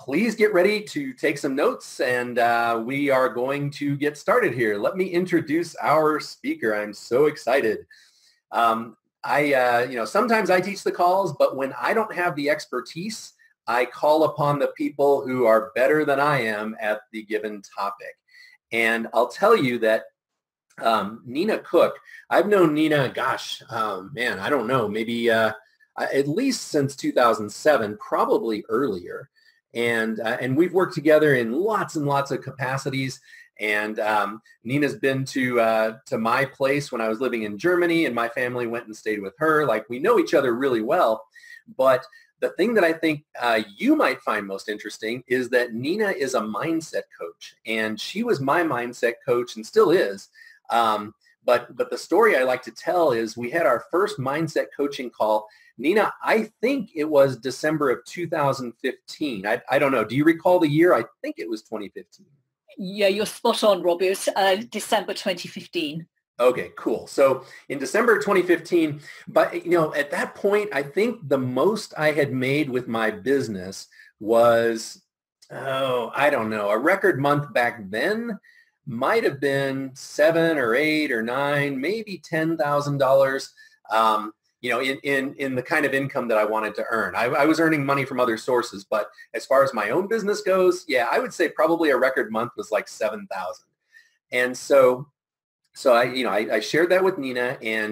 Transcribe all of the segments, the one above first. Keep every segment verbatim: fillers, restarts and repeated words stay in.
please get ready to take some notes, and uh, we are going to get started here. Let me introduce our speaker. I'm so excited. Um, I, uh, you know, sometimes I teach the calls, but when I don't have the expertise, I call upon the people who are better than I am at the given topic. And I'll tell you that um, Nina Cook, I've known Nina, gosh, um, man, I don't know, maybe uh, at least since two thousand seven, probably earlier. And, uh, and we've worked together in lots and lots of capacities. And um, Nina's been to uh, to my place when I was living in Germany, and my family went and stayed with her. Like, we know each other really well. But the thing that I think uh, you might find most interesting is that Nina is a mindset coach, and she was my mindset coach and still is. Um, but but the story I like to tell is we had our first mindset coaching call. Nina, I think it was December of two thousand fifteen. I, I don't know. Do you recall the year? I think it was twenty fifteen. Yeah, you're spot on, Robbie. It was uh, December twenty fifteen. Okay, cool. So in December twenty fifteen, but you know, at that point, I think the most I had made with my business was, oh, I don't know, a record month back then might have been seven or eight or nine, maybe ten thousand dollars. Um, you know, in, in, in the kind of income that I wanted to earn. I, I was earning money from other sources, but as far as my own business goes, yeah, I would say probably a record month was like seven thousand. And so, so I, you know, I, I shared that with Nina, and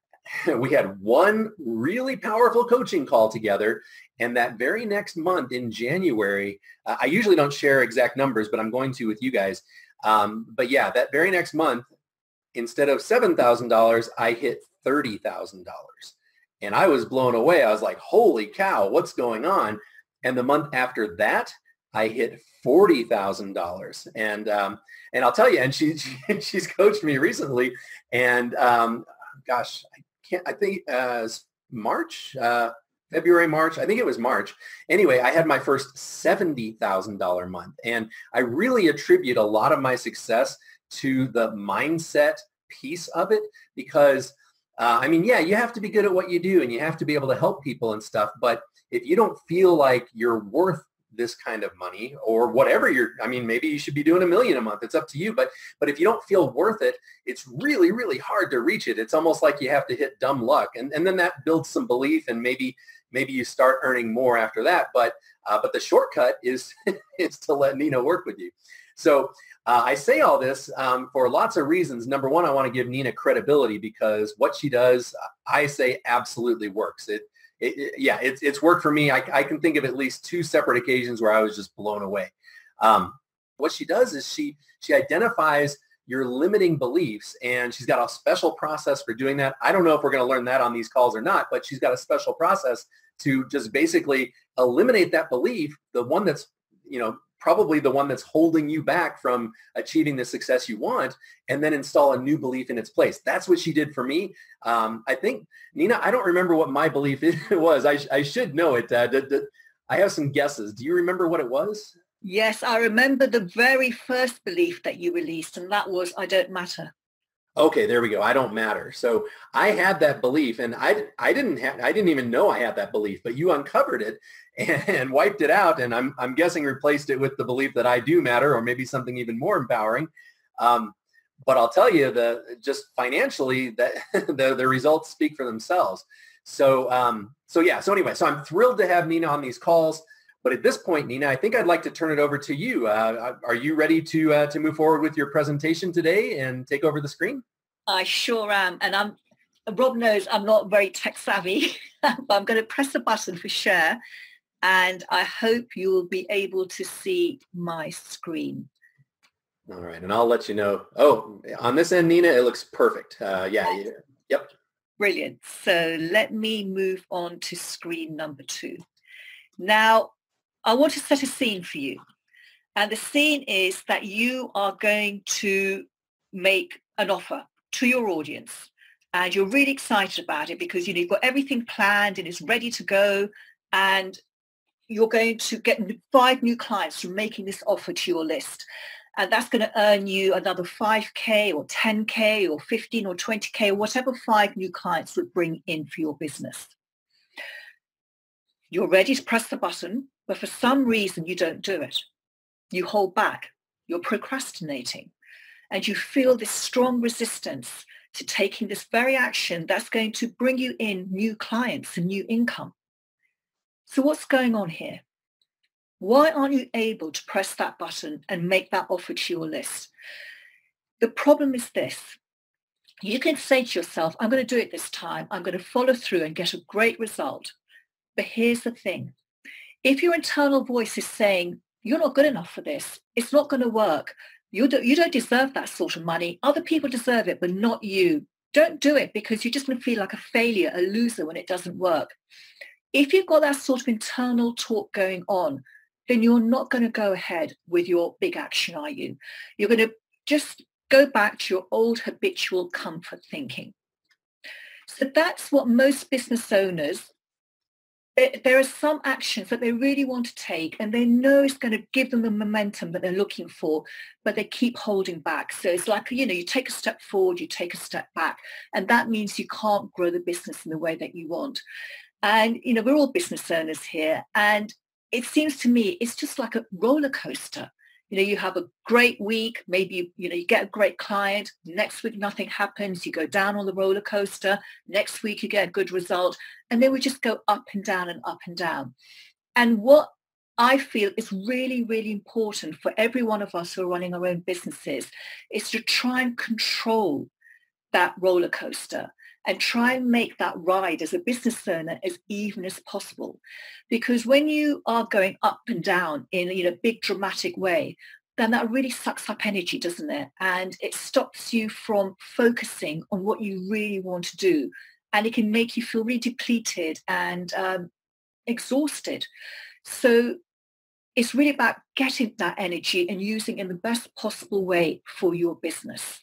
we had one really powerful coaching call together. And that very next month in January, uh, I usually don't share exact numbers, but I'm going to with you guys. Um, but yeah, that very next month, instead of seven thousand dollars, I hit thirty thousand dollars. And I was blown away. I was like, holy cow, what's going on? And the month after that, I hit forty thousand dollars. And um, and I'll tell you, and she, she she's coached me recently. And um, gosh, I can't, I think uh, March, uh, February, March, I think it was March. Anyway, I had my first seventy thousand dollars month. And I really attribute a lot of my success to the mindset piece of it, because uh, I mean, yeah, you have to be good at what you do, and you have to be able to help people and stuff. But if you don't feel like you're worth this kind of money, or whatever you're, I mean, maybe you should be doing a million a month. It's up to you. But but if you don't feel worth it, it's really, really hard to reach it. It's almost like you have to hit dumb luck. And, and then that builds some belief, and maybe maybe you start earning more after that. But uh, but the shortcut is, is to let Nina work with you. So uh, I say all this um, for lots of reasons. Number one, I want to give Nina credibility, because what she does, I say, absolutely works. It, it, it yeah, it's it's worked for me. I, I can think of at least two separate occasions where I was just blown away. Um, what she does is she she identifies your limiting beliefs, and she's got a special process for doing that. I don't know if we're going to learn that on these calls or not, but she's got a special process to just basically eliminate that belief, the one that's, you know, probably the one that's holding you back from achieving the success you want, and then install a new belief in its place. That's what she did for me. Um, I think, Nina, I don't remember what my belief was. I, I should know it. Uh, d- d- I have some guesses. Do you remember what it was? Yes, I remember the very first belief that you released, and that was, I don't matter. Okay, there we go. I don't matter. So I had that belief, and I, I didn't have, I didn't even know I had that belief, but you uncovered it and, and wiped it out. And I'm, I'm guessing replaced it with the belief that I do matter, or maybe something even more empowering. Um, but I'll tell you, the just financially, that the, the results speak for themselves. So, um, so yeah. So anyway, so I'm thrilled to have Nina on these calls. But at this point, Nina, I think I'd like to turn it over to you. Uh, are you ready to uh, to move forward with your presentation today and take over the screen? I sure am. And I'm Rob knows I'm not very tech savvy, but I'm going to press the button for share. And I hope you will be able to see my screen. All right. And I'll let you know. Oh, on this end, Nina, it looks perfect. Uh, yeah, yeah. Yep. Brilliant. So let me move on to screen number two. Now, I want to set a scene for you. And the scene is that you are going to make an offer to your audience. And you're really excited about it because, you know, you've got everything planned and it's ready to go. And you're going to get five new clients from making this offer to your list. And that's going to earn you another five K or ten K or fifteen or twenty K, or whatever five new clients would bring in for your business. You're ready to press the button. but for some reason you don't do it. You hold back, you're procrastinating, and you feel this strong resistance to taking this very action that's going to bring you in new clients and new income. So what's going on here? Why aren't you able to press that button and make that offer to your list? The problem is this. You can say to yourself, I'm going to do it this time. I'm going to follow through and get a great result. But here's the thing. If your internal voice is saying, you're not good enough for this, it's not going to work, you don't, you don't deserve that sort of money, other people deserve it, but not you, don't do it, because you're just going to feel like a failure, a loser when it doesn't work. If you've got that sort of internal talk going on, then you're not going to go ahead with your big action, are you? You're going to just go back to your old habitual comfort thinking. So that's what most business owners, there are some actions that they really want to take and they know it's going to give them the momentum that they're looking for, but they keep holding back. So it's like, you know, you take a step forward, you take a step back, and that means you can't grow the business in the way that you want. And, you know, we're all business owners here, and it seems to me it's just like a roller coaster. You know, you have a great week, maybe, you, you know, you get a great client. Next week, nothing happens. You go down on the roller coaster. Next week, you get a good result. And then we just go up and down and up and down. And what I feel is really, really important for every one of us who are running our own businesses is to try and control that roller coaster and try and make that ride as a business owner as even as possible. Because when you are going up and down in, you know, a big dramatic way, then that really sucks up energy, doesn't it? And it stops you from focusing on what you really want to do. And it can make you feel really depleted and um, exhausted. So it's really about getting that energy and using it in the best possible way for your business.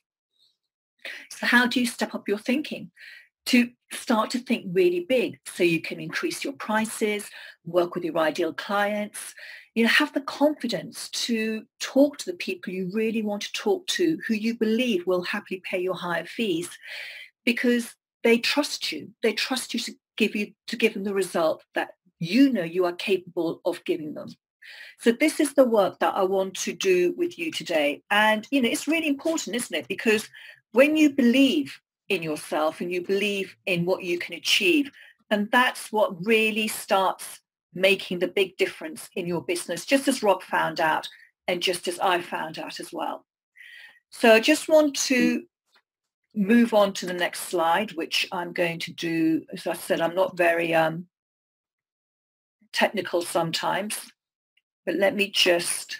So how do you step up your thinking? To start to think really big so you can increase your prices, work with your ideal clients, you know, have the confidence to talk to the people you really want to talk to, who you believe will happily pay your higher fees, because they trust you. They trust you to give you to give them the result that you know you are capable of giving them. So this is the work that I want to do with you today. And, you know, it's really important, isn't it? Because when you believe in yourself and you believe in what you can achieve, and that's what really starts making the big difference in your business, just as Rob found out and just as I found out as well. So I just want to move on to the next slide, which I'm going to do. As I said, I'm not very um, technical sometimes, but let me just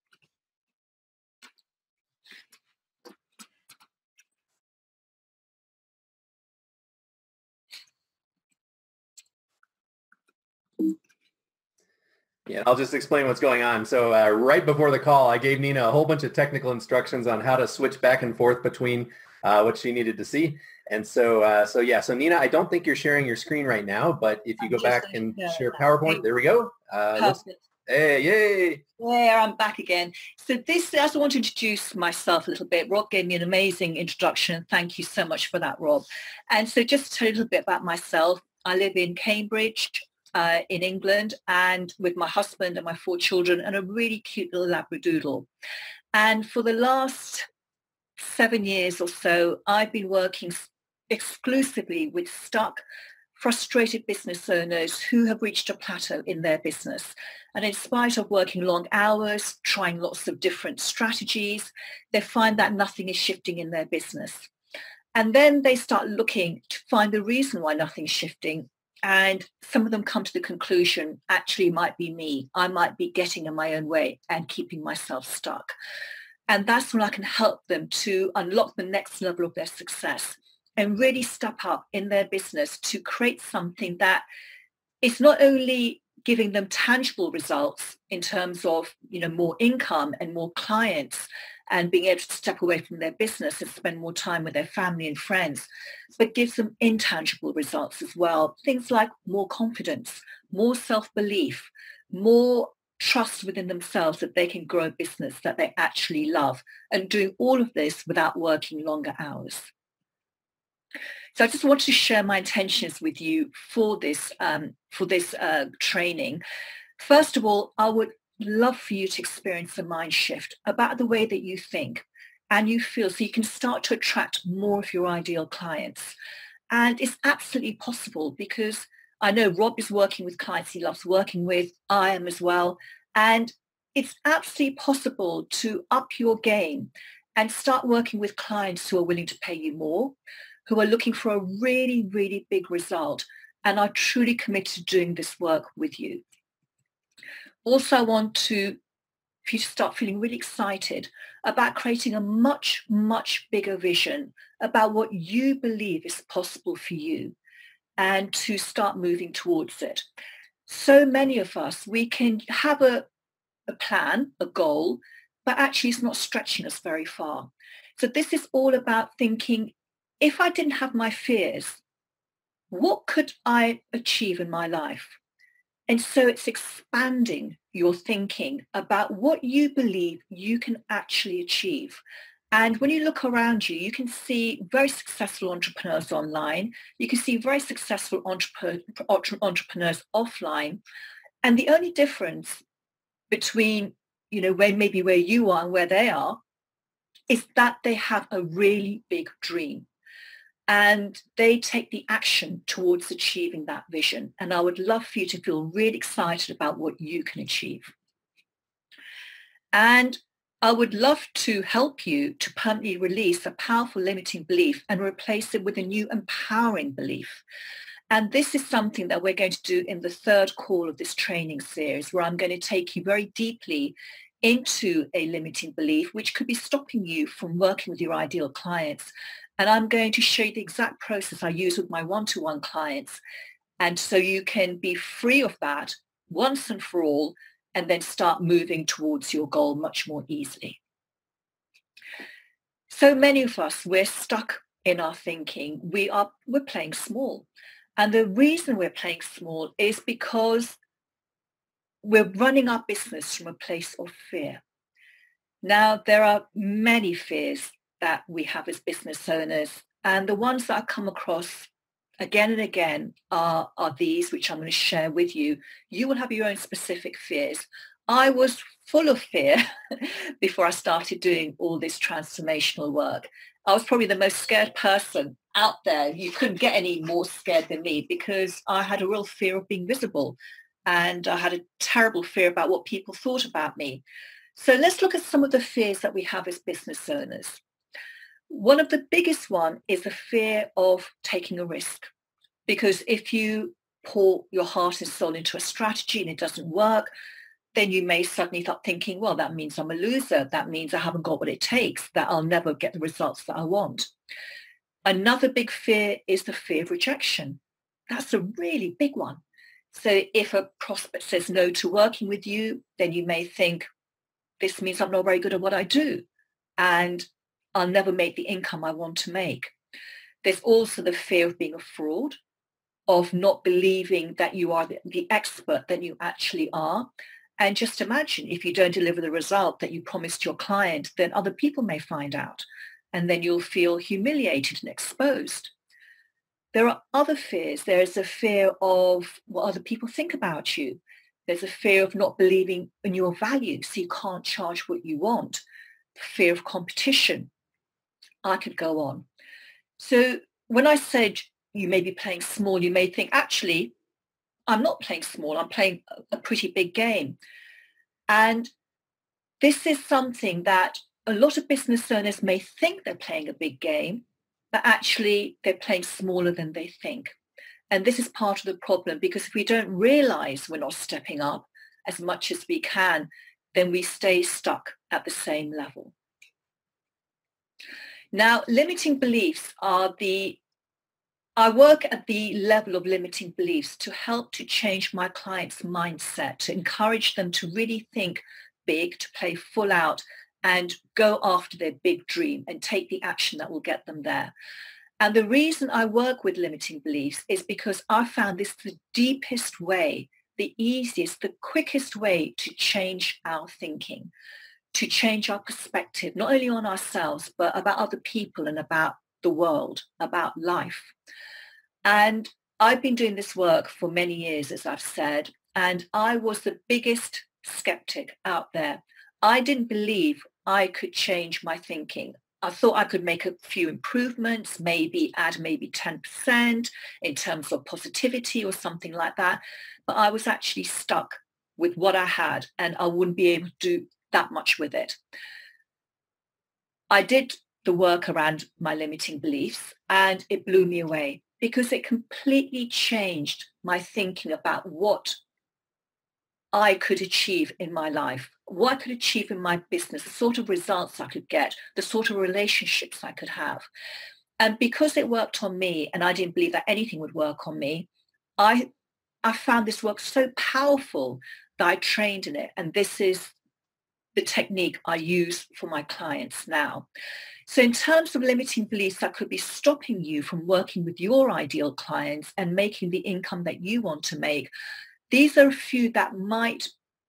Yeah, I'll just explain what's going on. So uh, right before the call, I gave Nina a whole bunch of technical instructions on how to switch back and forth between uh, what she needed to see. And so, uh, so yeah, so Nina, I don't think you're sharing your screen right now, but if you go back and share PowerPoint, there we go. Uh, hey, yay. There, I'm back again. So this, as I want to introduce myself a little bit, Rob gave me an amazing introduction. Thank you so much for that, Rob. And so just to tell you a little bit about myself, I live in Cambridge, Uh, in England, and with my husband and my four children and a really cute little Labradoodle. And for the last seven years or so, I've been working exclusively with stuck, frustrated business owners who have reached a plateau in their business. And in spite of working long hours, trying lots of different strategies, they find that nothing is shifting in their business. And then they start looking to find the reason why nothing's shifting. And some of them come to the conclusion, actually, it might be me. I might be getting in my own way and keeping myself stuck. And that's when I can help them to unlock the next level of their success and really step up in their business to create something that is not only giving them tangible results in terms of, you know, more income and more clients and being able to step away from their business and spend more time with their family and friends, but gives them intangible results as well. Things like more confidence, more self-belief, more trust within themselves that they can grow a business that they actually love, and doing all of this without working longer hours. So I just wanted to share my intentions with you for this, um, for this uh, training. First of all, I would love for you to experience a mind shift about the way that you think and you feel, so you can start to attract more of your ideal clients. And it's absolutely possible, because I know Rob is working with clients he loves working with. I am as well. And it's absolutely possible to up your game and start working with clients who are willing to pay you more, who are looking for a really, really big result and are truly committed to doing this work with you. Also, I want to, for you to start feeling really excited about creating a much, much bigger vision about what you believe is possible for you, and to start moving towards it. So many of us, we can have a, a plan, a goal, but actually it's not stretching us very far. So this is all about thinking, if I didn't have my fears, what could I achieve in my life? And so it's expanding your thinking about what you believe you can actually achieve. And when you look around you, you can see very successful entrepreneurs online. You can see very successful entrepreneur, entrepreneurs offline. And the only difference between, you know, where maybe where you are and where they are is that they have a really big dream. And they take the action towards achieving that vision. And I would love for you to feel really excited about what you can achieve. And I would love to help you to permanently release a powerful limiting belief and replace it with a new empowering belief. And this is something that we're going to do in the third call of this training series, where I'm going to take you very deeply into a limiting belief, which could be stopping you from working with your ideal clients. And I'm going to show you the exact process I use with my one-to-one clients. And so you can be free of that once and for all, and then start moving towards your goal much more easily. So many of us, we're stuck in our thinking. We are, we're playing small. And the reason we're playing small is because we're running our business from a place of fear. Now, there are many fears that we have as business owners. And the ones that I come across again and again are, are these, which I'm going to share with you. You will have your own specific fears. I was full of fear before I started doing all this transformational work. I was probably the most scared person out there. You couldn't get any more scared than me, because I had a real fear of being visible. And I had a terrible fear about what people thought about me. So let's look at some of the fears that we have as business owners. One of the biggest one is the fear of taking a risk, because if you pour your heart and soul into a strategy and it doesn't work, then you may suddenly start thinking, well, that means I'm a loser. That means I haven't got what it takes, that I'll never get the results that I want. Another big fear is the fear of rejection. That's a really big one. So if a prospect says no to working with you, then you may think, this means I'm not very good at what I do, and I'll never make the income I want to make. There's also the fear of being a fraud, of not believing that you are the, the expert that you actually are. And just imagine, if you don't deliver the result that you promised your client, then other people may find out, and then you'll feel humiliated and exposed. There are other fears. There's a fear of what other people think about you. There's a fear of not believing in your value, so you can't charge what you want. Fear of competition. I could go on. So when I said you may be playing small, you may think, actually, I'm not playing small. I'm playing a pretty big game. And this is something that a lot of business owners may think they're playing a big game, but actually they're playing smaller than they think. And this is part of the problem, because if we don't realize we're not stepping up as much as we can, then we stay stuck at the same level. Now, limiting beliefs are the, I work at the level of limiting beliefs to help to change my clients' mindset, to encourage them to really think big, to play full out and go after their big dream and take the action that will get them there. And the reason I work with limiting beliefs is because I found this the deepest way, the easiest, the quickest way to change our thinking, to change our perspective, not only on ourselves, but about other people and about the world, about life. And I've been doing this work for many years, as I've said, and I was the biggest skeptic out there. I didn't believe I could change my thinking. I thought I could make a few improvements, maybe add maybe ten percent in terms of positivity or something like that. But I was actually stuck with what I had, and I wouldn't be able to do that much with it. I did the work around my limiting beliefs, and it blew me away because it completely changed my thinking about what I could achieve in my life, what I could achieve in my business, the sort of results I could get, the sort of relationships I could have. And because it worked on me, and I didn't believe that anything would work on me, I, I found this work so powerful that I trained in it. And this is the technique I use for my clients now. So in terms of limiting beliefs that could be stopping you from working with your ideal clients and making the income that you want to make, these are a few that might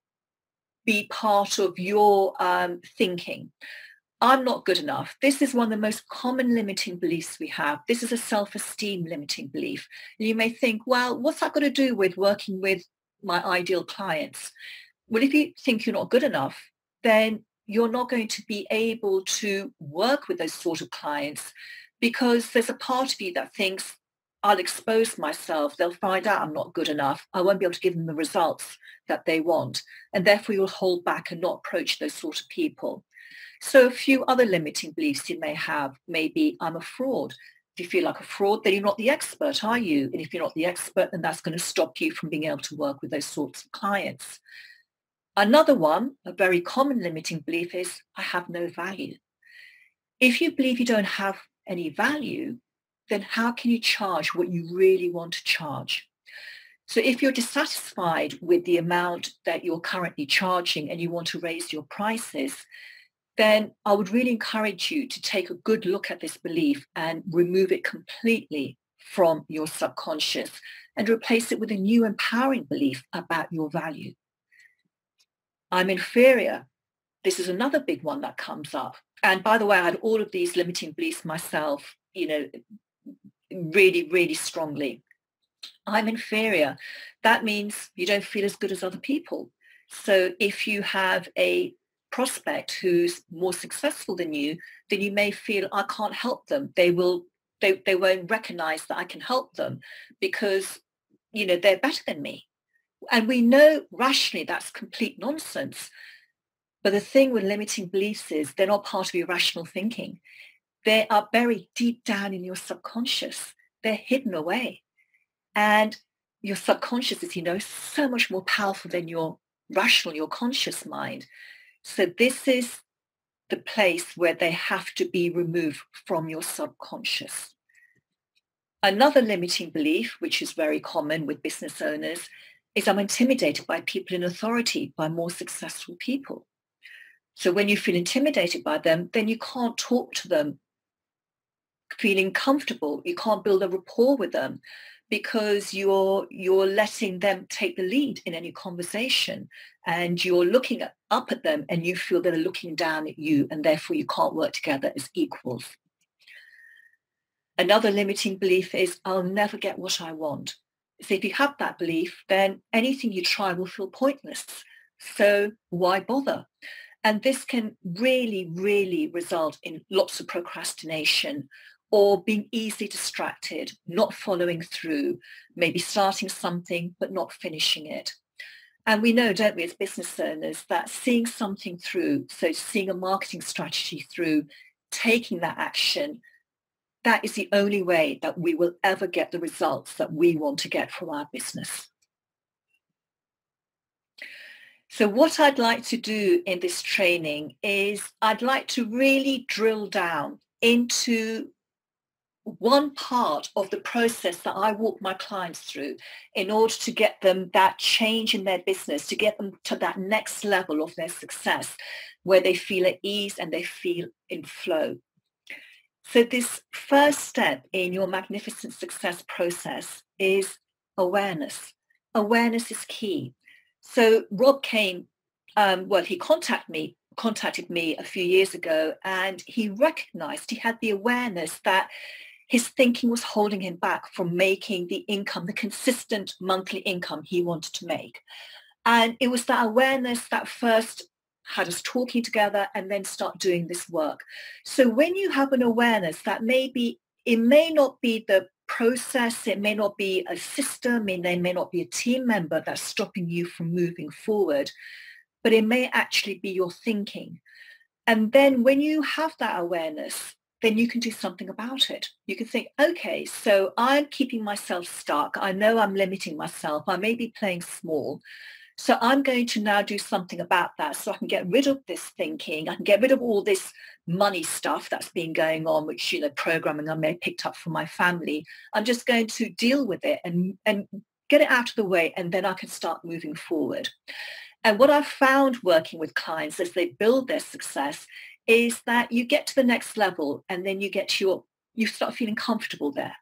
be part of your um, thinking. I'm not good enough. This is one of the most common limiting beliefs we have. This is a self-esteem limiting belief. And you may think, well, what's that got to do with working with my ideal clients? Well, if you think you're not good enough, then you're not going to be able to work with those sort of clients because there's a part of you that thinks, I'll expose myself. They'll find out I'm not good enough. I won't be able to give them the results that they want. And therefore you'll hold back and not approach those sort of people. So a few other limiting beliefs you may have, maybe I'm a fraud. If you feel like a fraud, then you're not the expert, are you? And if you're not the expert, then that's going to stop you from being able to work with those sorts of clients. Another one, a very common limiting belief is I have no value. If you believe you don't have any value, then how can you charge what you really want to charge? So if you're dissatisfied with the amount that you're currently charging and you want to raise your prices, then I would really encourage you to take a good look at this belief and remove it completely from your subconscious and replace it with a new empowering belief about your value. I'm inferior. This is another big one that comes up. And by the way, I had all of these limiting beliefs myself, you know, really, really strongly. I'm inferior. That means you don't feel as good as other people. So if you have a prospect who's more successful than you, then you may feel I can't help them. They will, they, they won't recognize that I can help them because, you know, they're better than me. And we know rationally that's complete nonsense. But the thing with limiting beliefs is they're not part of your rational thinking. They are buried deep down in your subconscious. They're hidden away. And your subconscious, as you know, is so much more powerful than your rational, your conscious mind. So this is the place where they have to be removed from your subconscious. Another limiting belief, which is very common with business owners, is I'm intimidated by people in authority, by more successful people. So when you feel intimidated by them, then you can't talk to them feeling comfortable. You can't build a rapport with them because you're you're letting them take the lead in any conversation, and you're looking at, up at them and you feel they're looking down at you, and therefore you can't work together as equals. Another limiting belief is I'll never get what I want. So if you have that belief, then anything you try will feel pointless. So why bother? And this can really, really result in lots of procrastination or being easily distracted, not following through, maybe starting something but not finishing it. And we know, don't we, as business owners, that seeing something through, so seeing a marketing strategy through, taking that action, that is the only way that we will ever get the results that we want to get from our business. So what I'd like to do in this training is I'd like to really drill down into one part of the process that I walk my clients through in order to get them that change in their business, to get them to that next level of their success where they feel at ease and they feel in flow. So this first step in your magnificent success process is awareness. Awareness is key. So Rob came, um, well, he contacted me, contacted me a few years ago, and he recognized, he had the awareness that his thinking was holding him back from making the income, the consistent monthly income he wanted to make. And it was that awareness that first had us talking together and then start doing this work. So when you have an awareness that maybe it may not be the process, it may not be a system, it may not be a team member that's stopping you from moving forward, but it may actually be your thinking. And then when you have that awareness, then you can do something about it. You can think, okay, so I'm keeping myself stuck. I know I'm limiting myself. I may be playing small. So I'm going to now do something about that so I can get rid of this thinking. I can get rid of all this money stuff that's been going on, which, you know, programming I may have picked up from my family. I'm just going to deal with it and, and get it out of the way, and then I can start moving forward. And what I've found working with clients as they build their success is that you get to the next level and then you get to your, you start feeling comfortable there.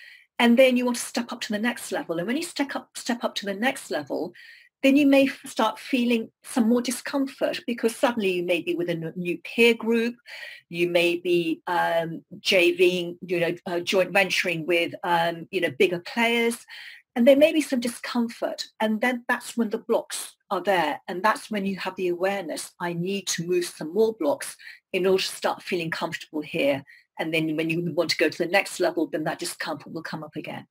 And then you want to step up to the next level. And when you step up, step up to the next level, then you may start feeling some more discomfort because suddenly you may be with a new peer group, you may be um, JVing, you know, uh, joint venturing with, um, you know, bigger players, and there may be some discomfort. And then that's when the blocks are there. And that's when you have the awareness, I need to move some more blocks in order to start feeling comfortable here. And then when you want to go to the next level, then that discomfort will come up again.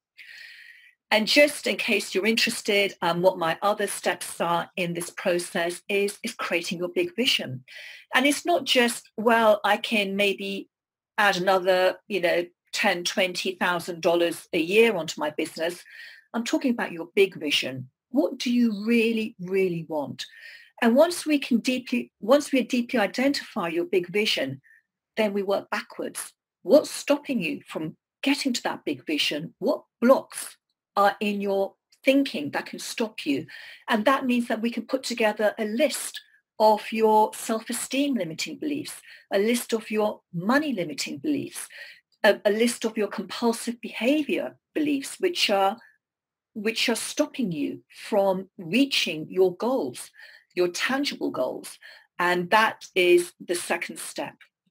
And just in case you're interested, um, what my other steps are in this process is, is creating your big vision. And it's not just, well, I can maybe add another, you know, ten, twenty thousand dollars a year onto my business. I'm talking about your big vision. What do you really, really want? And once we can deeply, once we deeply identify your big vision, then we work backwards. What's stopping you from getting to that big vision? What blocks are in your thinking that can stop you? And that means that we can put together a list of your self-esteem limiting beliefs, a list of your money limiting beliefs, a, a list of your compulsive behavior beliefs, which are which are stopping you from reaching your goals, your tangible goals. And that is the second step.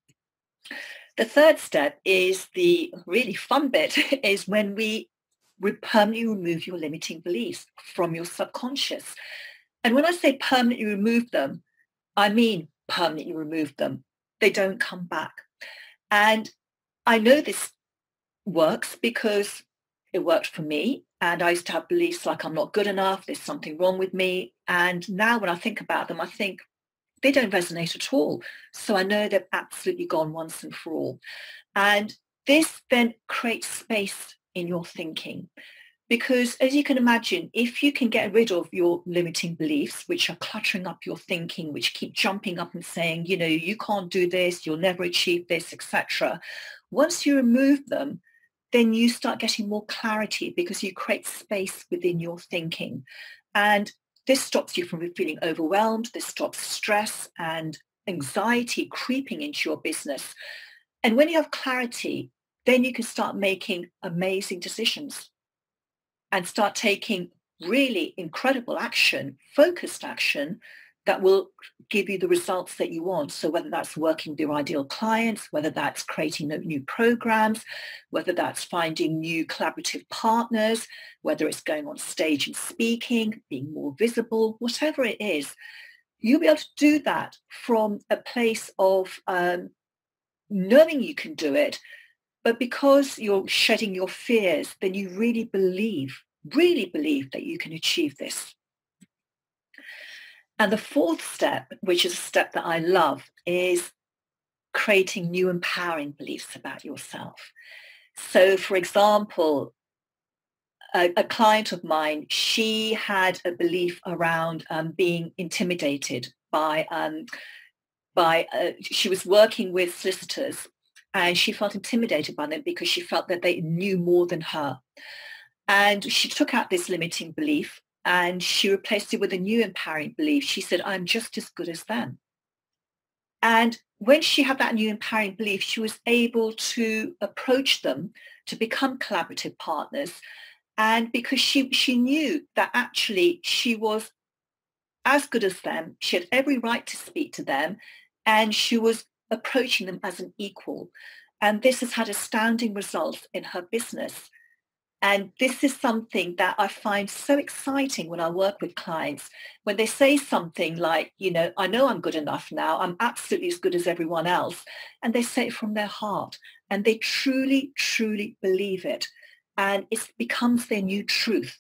The third step is the really fun bit, is when we permanently remove your limiting beliefs from your subconscious. And when I say permanently remove them, I mean permanently remove them. They don't come back. And I know this works because it worked for me. And I used to have beliefs like I'm not good enough, there's something wrong with me. And now when I think about them, I think they don't resonate at all. So I know they've absolutely gone once and for all. And this then creates space in your thinking. Because as you can imagine, if you can get rid of your limiting beliefs, which are cluttering up your thinking, which keep jumping up and saying, you know, you can't do this, you'll never achieve this, et cetera. Once you remove them, then you start getting more clarity because you create space within your thinking. And this stops you from feeling overwhelmed. This stops stress and anxiety creeping into your business. And when you have clarity, then you can start making amazing decisions and start taking really incredible action, focused action that will give you the results that you want. So whether that's working with your ideal clients, whether that's creating new programs, whether that's finding new collaborative partners, whether it's going on stage and speaking, being more visible, whatever it is, you'll be able to do that from a place of um, knowing you can do it, but because you're shedding your fears, then you really believe, really believe that you can achieve this. And the fourth step, which is a step that I love, is creating new empowering beliefs about yourself. So, for example, a, a client of mine, she had a belief around um, being intimidated by, um, by uh, she was working with solicitors and she felt intimidated by them because she felt that they knew more than her. And she took out this limiting belief and she replaced it with a new empowering belief. She said, I'm just as good as them. And when she had that new empowering belief, she was able to approach them to become collaborative partners. And because she, she knew that actually she was as good as them, she had every right to speak to them, and she was approaching them as an equal. And this has had astounding results in her business. And this is something that I find so exciting when I work with clients, when they say something like, you know, I know I'm good enough now. I'm absolutely as good as everyone else. And they say it from their heart and they truly, truly believe it. And it becomes their new truth.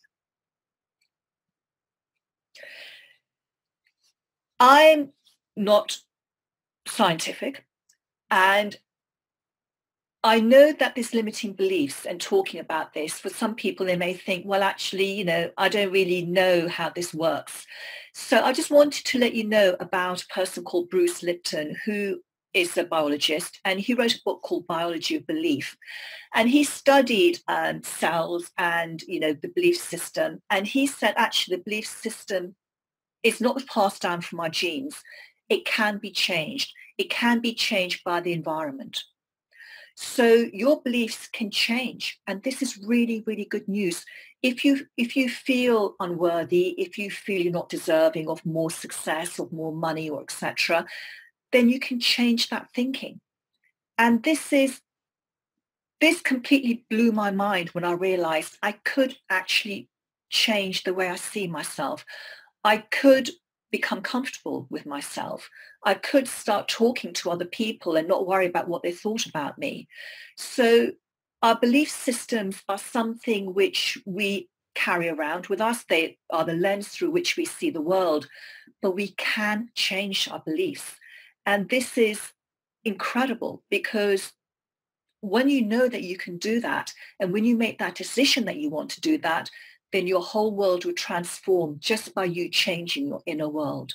I'm not scientific, and I know that there's limiting beliefs, and talking about this, for some people, they may think, well, actually, you know, I don't really know how this works. So I just wanted to let you know about a person called Bruce Lipton, who is a biologist, and he wrote a book called Biology of Belief. And he studied um, cells and, you know, the belief system. And he said, actually, the belief system is not passed down from our genes. It can be changed. It can be changed by the environment. So your beliefs can change. And this is really, really good news. If you if you feel unworthy, if you feel you're not deserving of more success or more money or et cetera, then you can change that thinking. And this is this completely blew my mind when I realized I could actually change the way I see myself. I could become comfortable with myself. I could start talking to other people and not worry about what they thought about me. So our belief systems are something which we carry around with us. They are the lens through which we see the world, but we can change our beliefs. And this is incredible, because when you know that you can do that, and when you make that decision that you want to do that, then your whole world will transform just by you changing your inner world.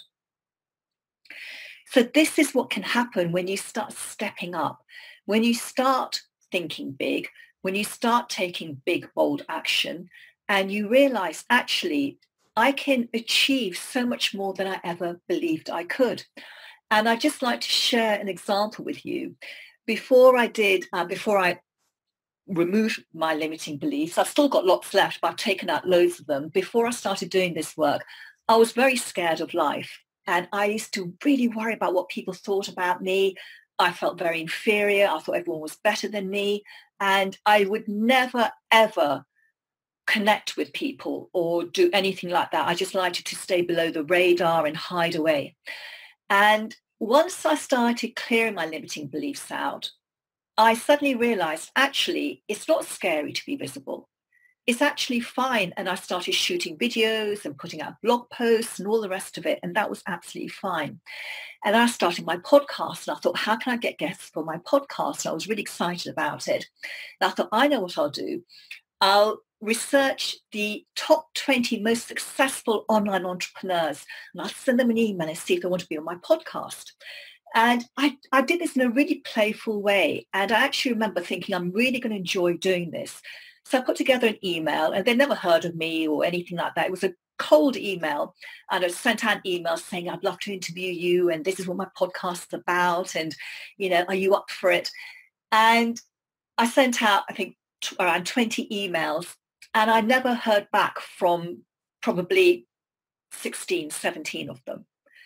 So this is what can happen when you start stepping up, when you start thinking big, when you start taking big, bold action, and you realize, actually, I can achieve so much more than I ever believed I could. And I'd just like to share an example with you. Before I did, uh, before I removed my limiting beliefs, I've still got lots left, but I've taken out loads of them. Before I started doing this work, I was very scared of life. And I used to really worry about what people thought about me. I felt very inferior. I thought everyone was better than me. And I would never, ever connect with people or do anything like that. I just liked to stay below the radar and hide away. And once I started clearing my limiting beliefs out, I suddenly realized, actually, it's not scary to be visible. It's actually fine. And I started shooting videos and putting out blog posts and all the rest of it. And that was absolutely fine. And I started my podcast, and I thought, how can I get guests for my podcast? And I was really excited about it. And I thought, I know what I'll do. I'll research the top twenty most successful online entrepreneurs, and I'll send them an email and see if they want to be on my podcast. And I, I did this in a really playful way. And I actually remember thinking, I'm really going to enjoy doing this. So I put together an email, and they never heard of me or anything like that. It was a cold email, and I sent out an email saying, I'd love to interview you, and this is what my podcast is about, and, you know, are you up for it? And I sent out, I think, t- around twenty emails, and I never heard back from probably sixteen, seventeen of them.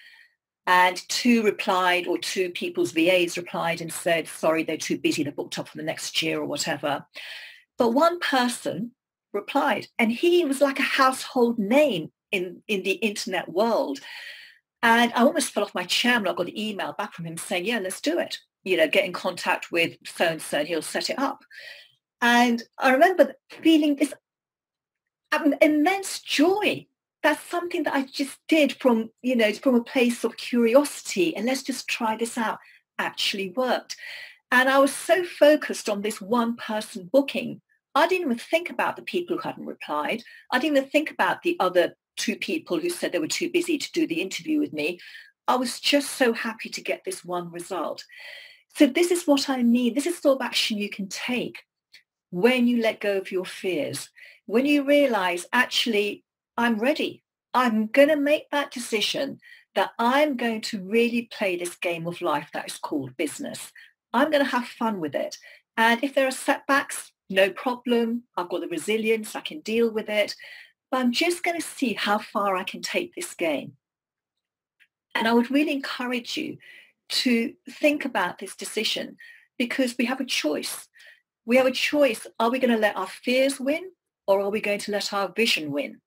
And two replied, or two people's V As replied and said, sorry, they're too busy, they're booked up for the next year or whatever. But one person replied, and he was like a household name in, in the internet world. And I almost fell off my chair when I got the email back from him saying, yeah, let's do it. You know, get in contact with so-and-so and he'll set it up. And I remember feeling this immense joy. That's something that I just did from, you know, from a place of curiosity. And let's just try this out. Actually worked. And I was so focused on this one person booking, I didn't even think about the people who hadn't replied. I didn't even think about the other two people who said they were too busy to do the interview with me. I was just so happy to get this one result. So this is what I mean. This is the sort of action you can take when you let go of your fears, when you realize, actually, I'm ready. I'm going to make that decision that I'm going to really play this game of life that is called business. I'm going to have fun with it. And if there are setbacks, no problem. I've got the resilience. I can deal with it. But I'm just going to see how far I can take this game. And I would really encourage you to think about this decision. because we have a choice. We have a choice. Are we going to let our fears win, or are we going to let our vision win?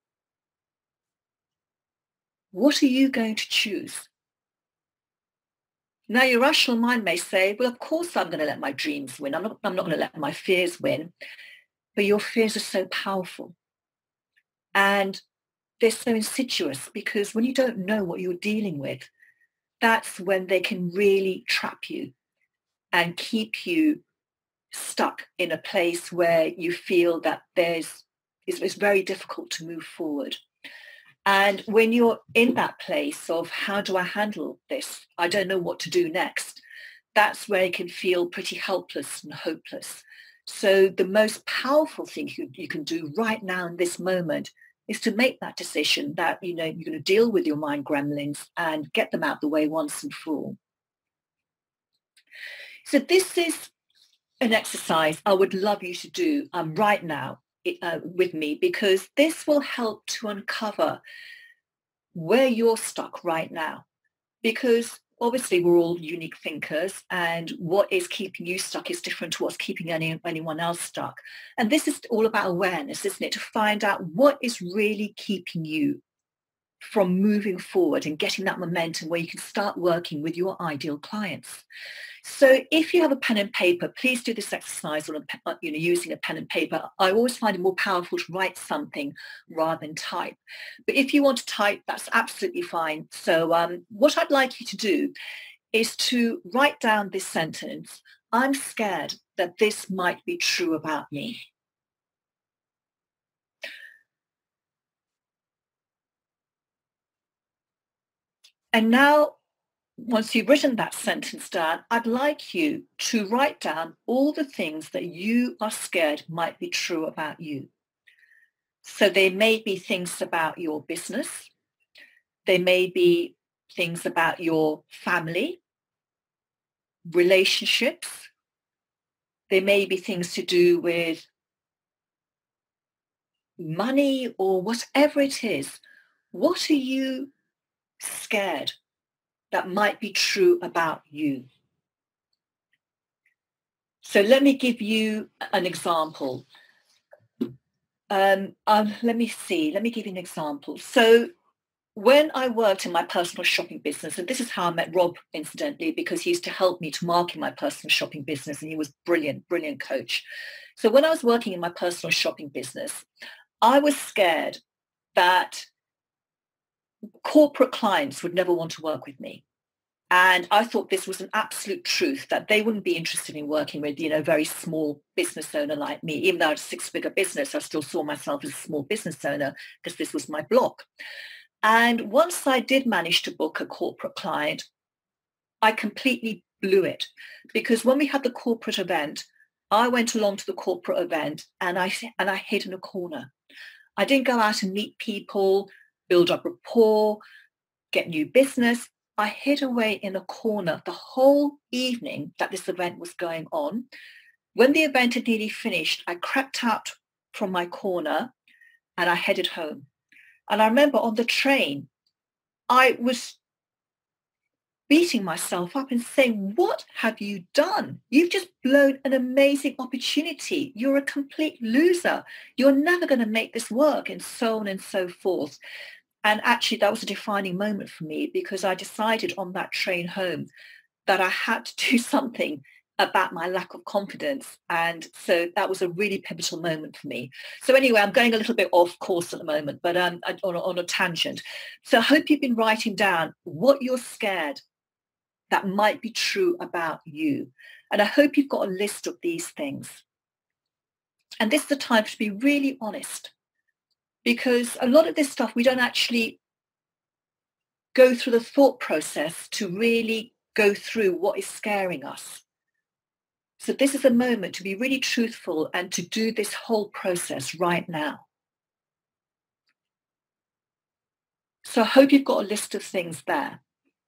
What are you going to choose? Now, your rational mind may say, well, of course I'm going to let my dreams win. I'm not, I'm not going to let my fears win. But your fears are so powerful. And they're so insidious, because when you don't know what you're dealing with, that's when they can really trap you and keep you stuck in a place where you feel that there's it's, it's very difficult to move forward. And when you're in that place of, how do I handle this? I don't know what to do next. That's where you can feel pretty helpless and hopeless. So the most powerful thing you, you can do right now in this moment is to make that decision that, you know, you're going to deal with your mind gremlins and get them out the way once and for all. So this is an exercise I would love you to do um, right now uh, with me, because this will help to uncover where you're stuck right now. Because obviously we're all unique thinkers, and what is keeping you stuck is different to what's keeping any, anyone else stuck. And this is all about awareness, isn't it? To find out what is really keeping you from moving forward and getting that momentum where you can start working with your ideal clients. So if you have a pen and paper, please do this exercise on a, you know, using a pen and paper. I always find it more powerful to write something rather than type. But if you want to type, that's absolutely fine. So um, what I'd like you to do is to write down this sentence: I'm scared that this might be true about me. And now, once you've written that sentence down, I'd like you to write down all the things that you are scared might be true about you. So they may be things about your business. They may be things about your family, relationships. They may be things to do with money or whatever it is. What are you scared that might be true about you? So let me give you an example. Um, um, let me see. Let me give you an example. So when I worked in my personal shopping business, and this is how I met Rob, incidentally, because he used to help me to market my personal shopping business, and he was brilliant, brilliant coach. So when I was working in my personal shopping business, I was scared that corporate clients would never want to work with me. And I thought this was an absolute truth, that they wouldn't be interested in working with, you know, a very small business owner like me. Even though I had a six-figure business, I still saw myself as a small business owner because this was my block. And once I did manage to book a corporate client, I completely blew it, because when we had the corporate event, I went along to the corporate event and I and I hid in a corner. I didn't go out and meet people, build up rapport, get new business. I hid away in a corner the whole evening that this event was going on. When the event had nearly finished, I crept out from my corner and I headed home. And I remember on the train, I was beating myself up and saying, what have you done? You've just blown an amazing opportunity. You're a complete loser. You're never going to make this work, and so on and so forth. And actually, that was a defining moment for me, because I decided on that train home that I had to do something about my lack of confidence. And so that was a really pivotal moment for me. So anyway, I'm going a little bit off course at the moment, but um, on, a, on a tangent. So I hope you've been writing down what you're scared that might be true about you. And I hope you've got a list of these things. And this is the time to be really honest, because a lot of this stuff, we don't actually go through the thought process to really go through what is scaring us. So this is a moment to be really truthful and to do this whole process right now. So I hope you've got a list of things there.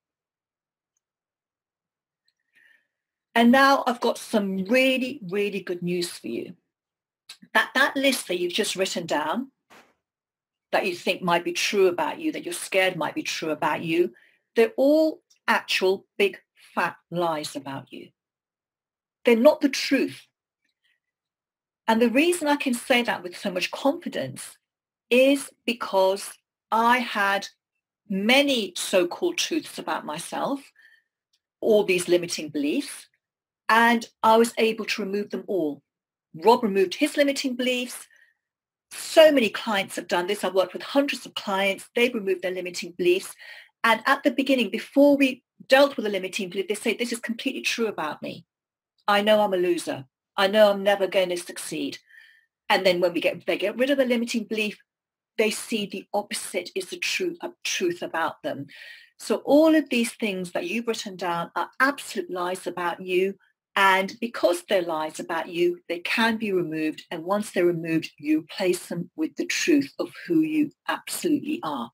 And now I've got some really, really good news for you. That that list that you've just written down, that you think might be true about you, that you're scared might be true about you, they're all actual big fat lies about you. They're not the truth. And the reason I can say that with so much confidence is because I had many so-called truths about myself, all these limiting beliefs, and I was able to remove them all. Rob removed his limiting beliefs. So many clients have done this. I've worked with hundreds of clients. They've removed their limiting beliefs. And at the beginning, before we dealt with a limiting belief, they say, this is completely true about me. I know I'm a loser. I know I'm never going to succeed. And then when we get they get rid of the limiting belief, they see the opposite is the truth, uh, truth about them. So all of these things that you've written down are absolute lies about you. And because they're lies about you, they can be removed. And once they're removed, you replace them with the truth of who you absolutely are.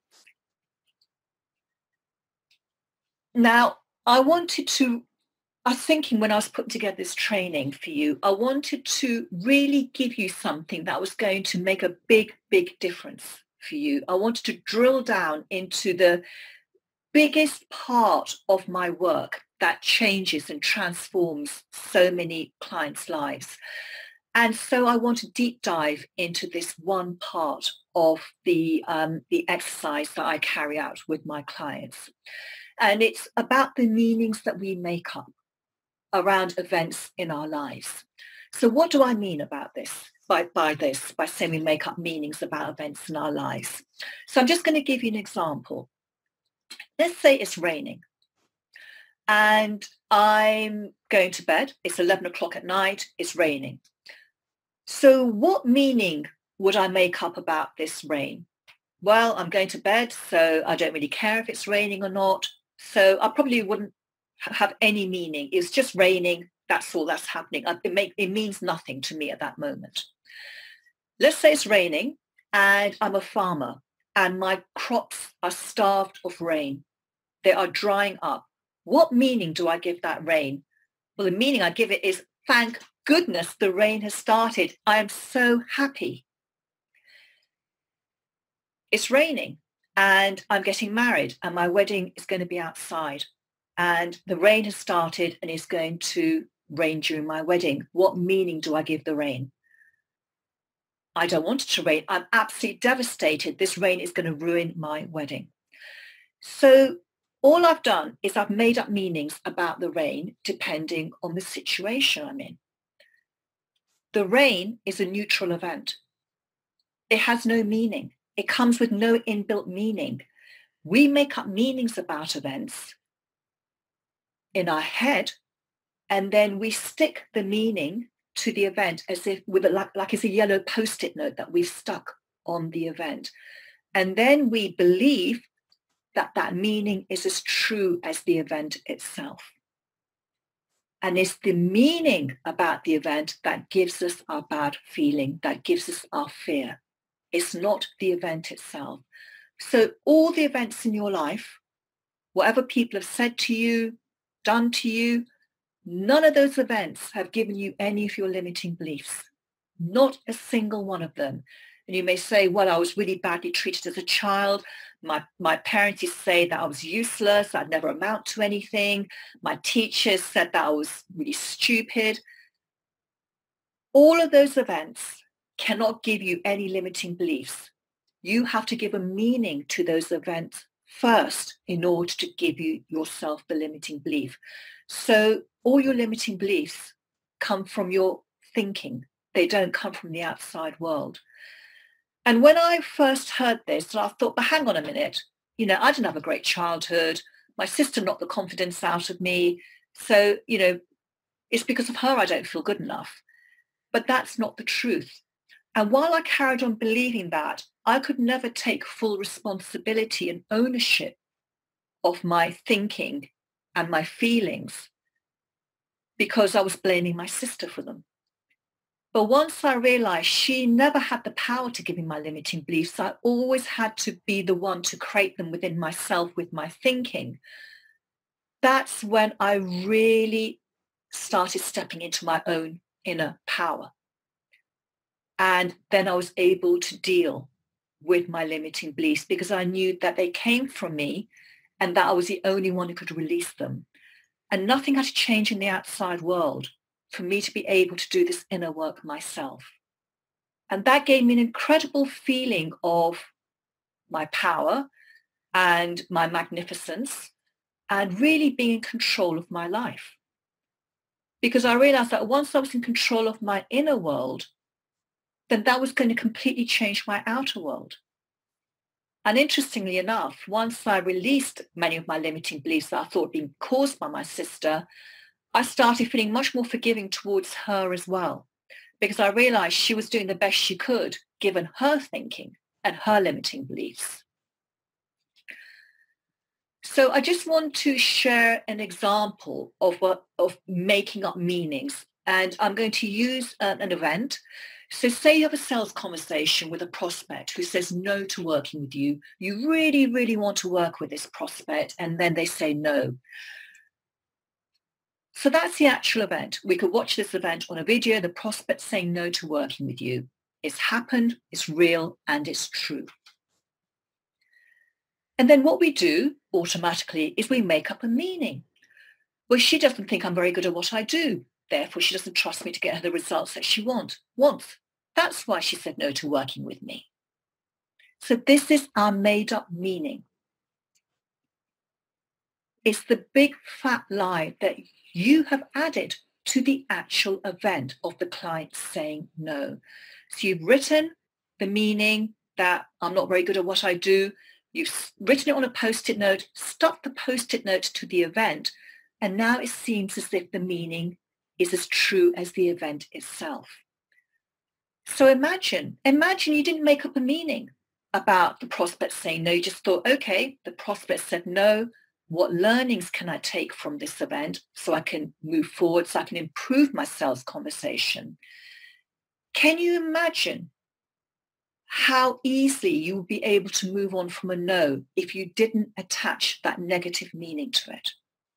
Now, I wanted to, I was thinking when I was putting together this training for you, I wanted to really give you something that was going to make a big, big difference for you. I wanted to drill down into the biggest part of my work that changes and transforms so many clients' lives. And so I want to deep dive into this one part of the, um, the exercise that I carry out with my clients. And it's about the meanings that we make up around events in our lives. So what do I mean about this, by, by this, by saying we make up meanings about events in our lives? So I'm just going to give you an example. Let's say it's raining and I'm going to bed. It's eleven o'clock at night. It's raining. So what meaning would I make up about this rain? Well, I'm going to bed, so I don't really care if it's raining or not. So I probably wouldn't have any meaning. It's just raining. That's all that's happening. It, make, it means nothing to me at that moment. Let's say it's raining and I'm a farmer and my crops are starved of rain. They are drying up. What meaning do I give that rain? Well, the meaning I give it is, thank goodness the rain has started. I am so happy. It's raining and I'm getting married and my wedding is going to be outside and the rain has started and it's going to rain during my wedding. What meaning do I give the rain? I don't want it to rain. I'm absolutely devastated. This rain is going to ruin my wedding. So all I've done is I've made up meanings about the rain depending on the situation I'm in. The rain is a neutral event. It has no meaning. It comes with no inbuilt meaning. We make up meanings about events in our head, and then we stick the meaning to the event as if with a, like, like it's a yellow post-it note that we've stuck on the event. And then we believe that that meaning is as true as the event itself. And it's the meaning about the event that gives us our bad feeling, that gives us our fear. It's not the event itself. So all the events in your life, whatever people have said to you, done to you, none of those events have given you any of your limiting beliefs. Not a single one of them. And you may say, well, I was really badly treated as a child. My, my parents used to say that I was useless. I'd never amount to anything. My teachers said that I was really stupid. All of those events cannot give you any limiting beliefs. You have to give a meaning to those events first in order to give you yourself the limiting belief. So all your limiting beliefs come from your thinking. They don't come from the outside world. And when I first heard this, I thought, but hang on a minute, you know, I didn't have a great childhood. My sister knocked the confidence out of me. So, you know, it's because of her I don't feel good enough. But that's not the truth. And while I carried on believing that, I could never take full responsibility and ownership of my thinking and my feelings because I was blaming my sister for them. But once I realized she never had the power to give me my limiting beliefs, I always had to be the one to create them within myself with my thinking. That's when I really started stepping into my own inner power. And then I was able to deal with my limiting beliefs because I knew that they came from me and that I was the only one who could release them. And nothing had to change in the outside world for me to be able to do this inner work myself. And that gave me an incredible feeling of my power and my magnificence and really being in control of my life. Because I realized that once I was in control of my inner world, then that was going to completely change my outer world. And interestingly enough, once I released many of my limiting beliefs that I thought being caused by my sister, I started feeling much more forgiving towards her as well, because I realized she was doing the best she could given her thinking and her limiting beliefs. So I just want to share an example of what, of making up meanings. And I'm going to use uh, an event. So say you have a sales conversation with a prospect who says no to working with you. You really, really want to work with this prospect, and then they say no. So that's the actual event. We could watch this event on a video, the prospect saying no to working with you. It's happened, it's real, and it's true. And then what we do automatically is we make up a meaning. Well, she doesn't think I'm very good at what I do. Therefore, she doesn't trust me to get her the results that she want, wants. That's why she said no to working with me. So this is our made up meaning. It's the big fat lie that you have added to the actual event of the client saying no. So you've written the meaning that I'm not very good at what I do. You've written it on a post-it note, stuck the post-it note to the event, and now it seems as if the meaning is as true as the event itself. So imagine, imagine you didn't make up a meaning about the prospect saying no. You just thought, okay, the prospect said no. What learnings can I take from this event so I can move forward, so I can improve my sales conversation? Can you imagine how easily you would be able to move on from a no if you didn't attach that negative meaning to it?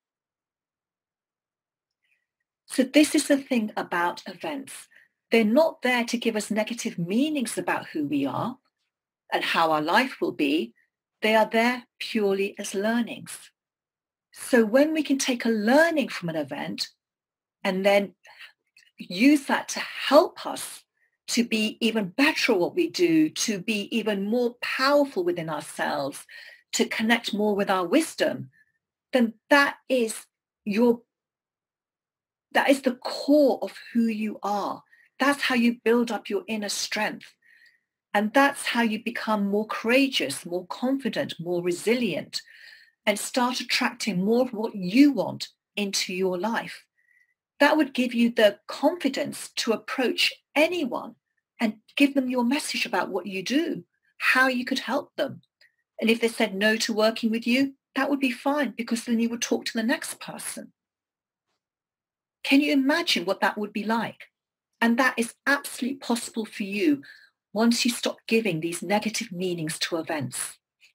So this is the thing about events. They're not there to give us negative meanings about who we are and how our life will be. They are there purely as learnings. So when we can take a learning from an event and then use that to help us to be even better at what we do, to be even more powerful within ourselves, to connect more with our wisdom, then that is your That is the core of who you are. That's how you build up your inner strength. And that's how you become more courageous, more confident, more resilient, and start attracting more of what you want into your life. That would give you the confidence to approach anyone and give them your message about what you do, how you could help them. And if they said no to working with you, that would be fine, because then you would talk to the next person. Can you imagine what that would be like? And that is absolutely possible for you once you stop giving these negative meanings to events.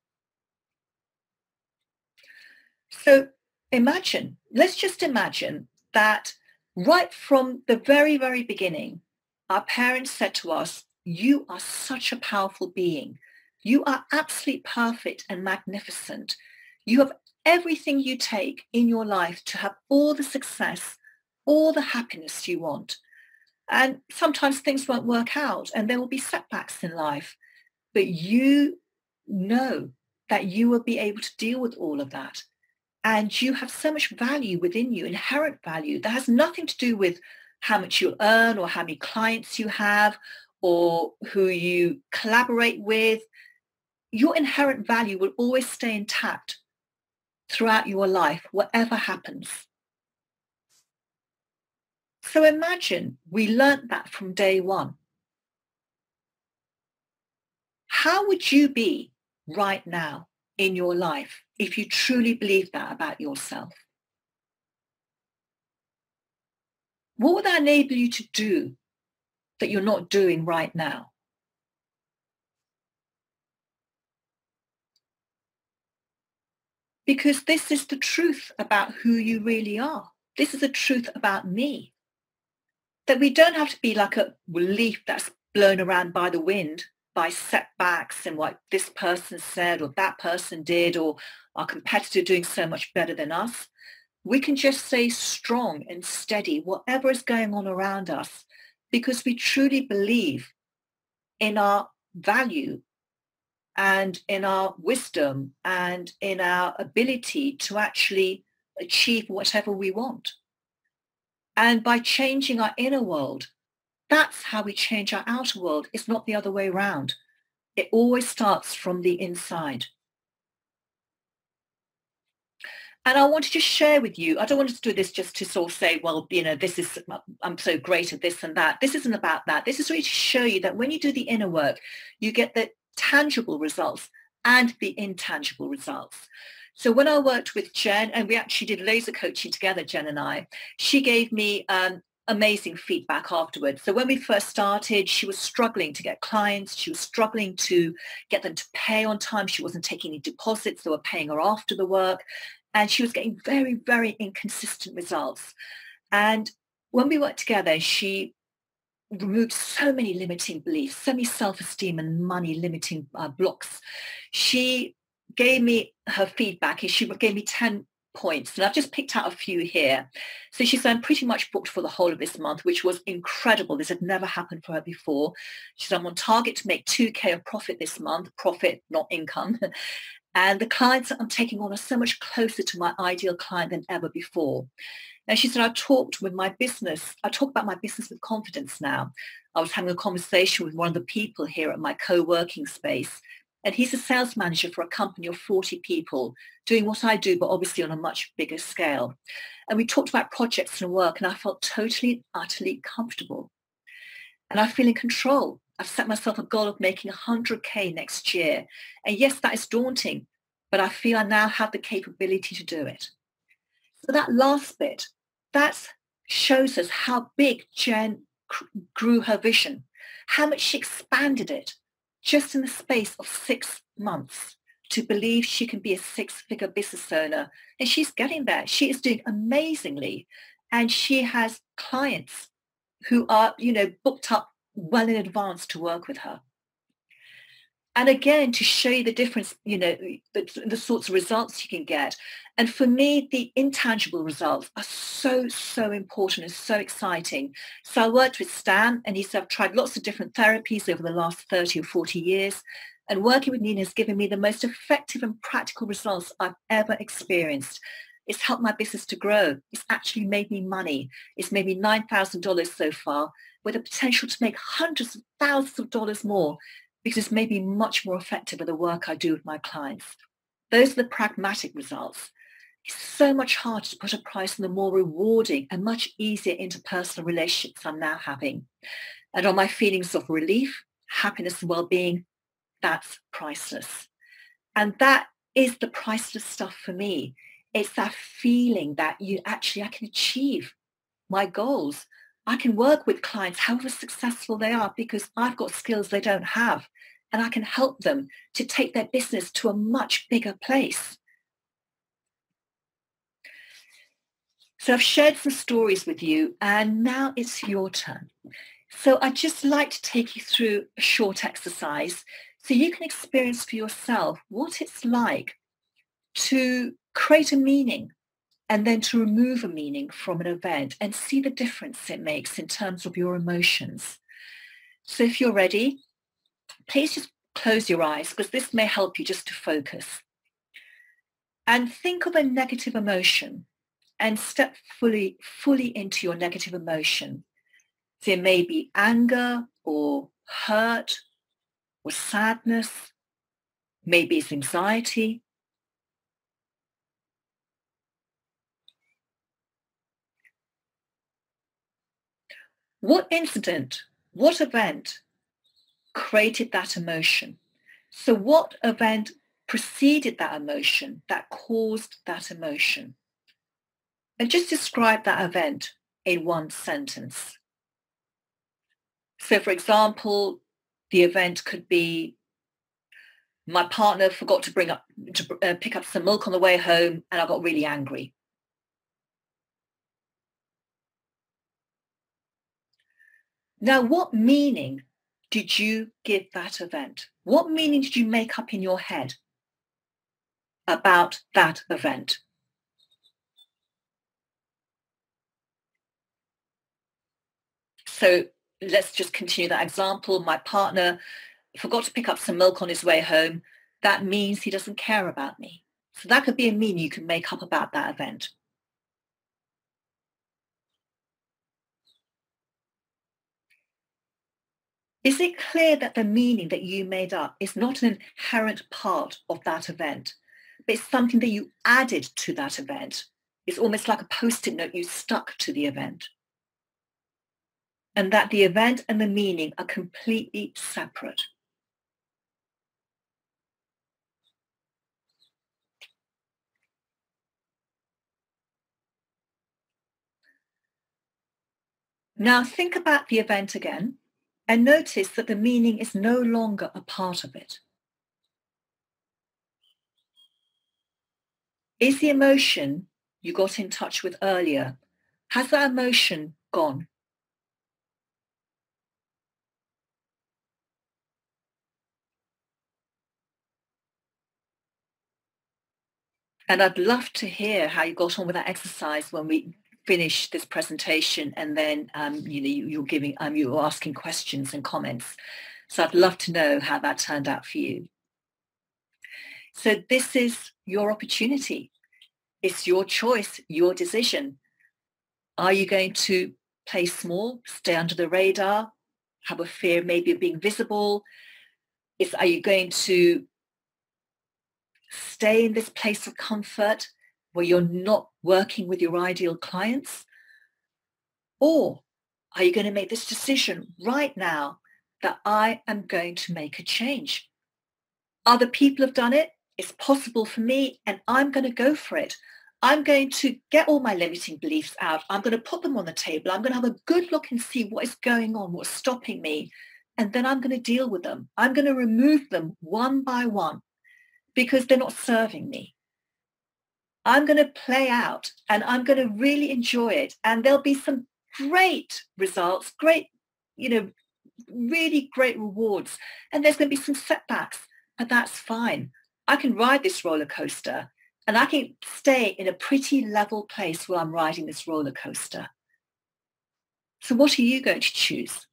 So imagine, let's just imagine that right from the very, very beginning, our parents said to us, you are such a powerful being. You are absolutely perfect and magnificent. You have everything you take in your life to have all the success, all the happiness you want. And sometimes things won't work out and there will be setbacks in life. But you know that you will be able to deal with all of that. And you have so much value within you, inherent value, that has nothing to do with how much you earn or how many clients you have or who you collaborate with. Your inherent value will always stay intact throughout your life, whatever happens. So imagine we learnt that from day one. How would you be right now in your life if you truly believe that about yourself? What would that enable you to do that you're not doing right now? Because this is the truth about who you really are. This is the truth about me. That we don't have to be like a leaf that's blown around by the wind, by setbacks and what this person said or that person did or our competitor doing so much better than us. We can just stay strong and steady, whatever is going on around us, because we truly believe in our value and in our wisdom and in our ability to actually achieve whatever we want. And by changing our inner world, that's how we change our outer world. It's not the other way around. It always starts from the inside. And I want to just share with you, I don't want to do this just to sort of say, well, you know, this is, I'm so great at this and that. This isn't about that. This is really to show you that when you do the inner work, you get the tangible results and the intangible results. So when I worked with Jen, and we actually did laser coaching together, Jen and I, she gave me um, amazing feedback afterwards. So when we first started, she was struggling to get clients. She was struggling to get them to pay on time. She wasn't taking any deposits. They were paying her after the work. And she was getting very, very inconsistent results. And when we worked together, she removed so many limiting beliefs, so many self-esteem and money limiting uh, blocks. She gave me her feedback and she gave me ten points. And I've just picked out a few here. So she said, I'm pretty much booked for the whole of this month, which was incredible. This had never happened for her before. She said, I'm on target to make two K of profit this month, profit, not income. And the clients that I'm taking on are so much closer to my ideal client than ever before. And she said, I talked with my business. I talk about my business with confidence now. I was having a conversation with one of the people here at my co-working space. And he's a sales manager for a company of forty people doing what I do, but obviously on a much bigger scale. And we talked about projects and work, and I felt totally, utterly comfortable. And I feel in control. I've set myself a goal of making one hundred K next year. And yes, that is daunting, but I feel I now have the capability to do it. So that last bit, that shows us how big Jen grew her vision, how much she expanded it just in the space of six months to believe she can be a six-figure business owner. And she's getting there. She is doing amazingly. And she has clients who are, you know, booked up well in advance to work with her. And again, to show you the difference, you know, the, the sorts of results you can get. And for me, the intangible results are so, so important and so exciting. So I worked with Stan, and he said, I've tried lots of different therapies over the last thirty or forty years. And working with Nina has given me the most effective and practical results I've ever experienced. It's helped my business to grow. It's actually made me money. It's made me nine thousand dollars so far, with the potential to make hundreds of thousands of dollars more, because it's made me much more effective with the work I do with my clients. Those are the pragmatic results. It's so much harder to put a price on the more rewarding and much easier interpersonal relationships I'm now having. And on my feelings of relief, happiness and well-being, that's priceless. And that is the priceless stuff for me. It's that feeling that you actually, I can achieve my goals. I can work with clients, however successful they are, because I've got skills they don't have. And I can help them to take their business to a much bigger place. So I've shared some stories with you, and now it's your turn. So I'd just like to take you through a short exercise so you can experience for yourself what it's like to create a meaning and then to remove a meaning from an event and see the difference it makes in terms of your emotions. So if you're ready, please just close your eyes, because this may help you just to focus. And think of a negative emotion and step fully, fully into your negative emotion. There may be anger or hurt or sadness, maybe it's anxiety. What incident, what event created that emotion? So what event preceded that emotion that caused that emotion? And just describe that event in one sentence. So for example, the event could be, my partner forgot to bring up, to uh, pick up some milk on the way home, and I got really angry. Now, what meaning did you give that event? What meaning did you make up in your head about that event? So let's just continue that example. My partner forgot to pick up some milk on his way home. That means he doesn't care about me. So that could be a meaning you can make up about that event. Is it clear that the meaning that you made up is not an inherent part of that event, but it's something that you added to that event? It's almost like a post-it note you stuck to the event. And that the event and the meaning are completely separate. Now think about the event again and notice that the meaning is no longer a part of it. Is the emotion you got in touch with earlier, has that emotion gone? And I'd love to hear how you got on with that exercise when we finish this presentation, and then um, you know you, you're giving um, you're asking questions and comments. So I'd love to know how that turned out for you. So this is your opportunity. It's your choice, your decision. Are you going to play small, stay under the radar, have a fear maybe of being visible? Is, are you going to stay in this place of comfort where you're not working with your ideal clients? Or are you going to make this decision right now that I am going to make a change? Other people have done it. It's possible for me, and I'm going to go for it. I'm going to get all my limiting beliefs out. I'm going to put them on the table. I'm going to have a good look and see what is going on, what's stopping me. And then I'm going to deal with them. I'm going to remove them one by one because they're not serving me. I'm going to play out and I'm going to really enjoy it. And there'll be some great results, great, you know, really great rewards. And there's going to be some setbacks, but that's fine. I can ride this roller coaster and I can stay in a pretty level place while I'm riding this roller coaster. So what are you going to choose?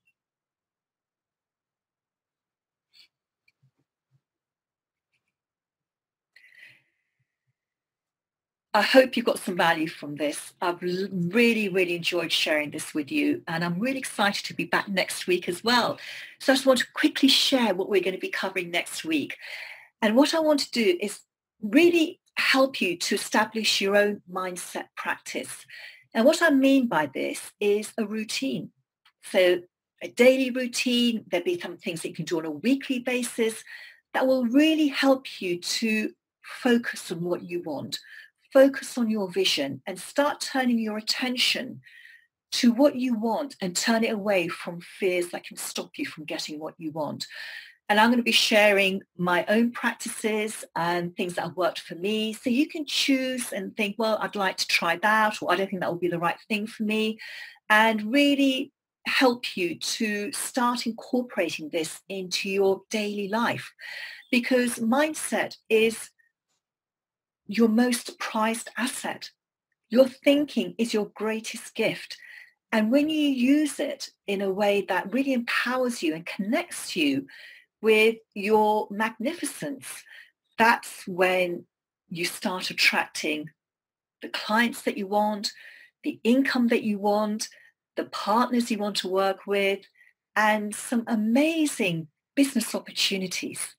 I hope you got some value from this. I've really, really enjoyed sharing this with you, and I'm really excited to be back next week as well. So I just want to quickly share what we're going to be covering next week. And what I want to do is really help you to establish your own mindset practice. And what I mean by this is a routine. So a daily routine, there'll be some things that you can do on a weekly basis that will really help you to focus on what you want. Focus on your vision and start turning your attention to what you want and turn it away from fears that can stop you from getting what you want. And I'm going to be sharing my own practices and things that have worked for me. So you can choose and think, well, I'd like to try that, or I don't think that will be the right thing for me, and really help you to start incorporating this into your daily life. Because mindset is your most prized asset. Your thinking is your greatest gift. And when you use it in a way that really empowers you and connects you with your magnificence, that's when you start attracting the clients that you want, the income that you want, the partners you want to work with, and some amazing business opportunities.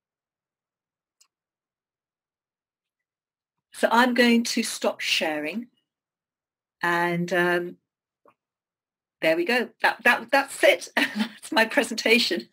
So I'm going to stop sharing, and um, there we go. That that that's it. That's my presentation.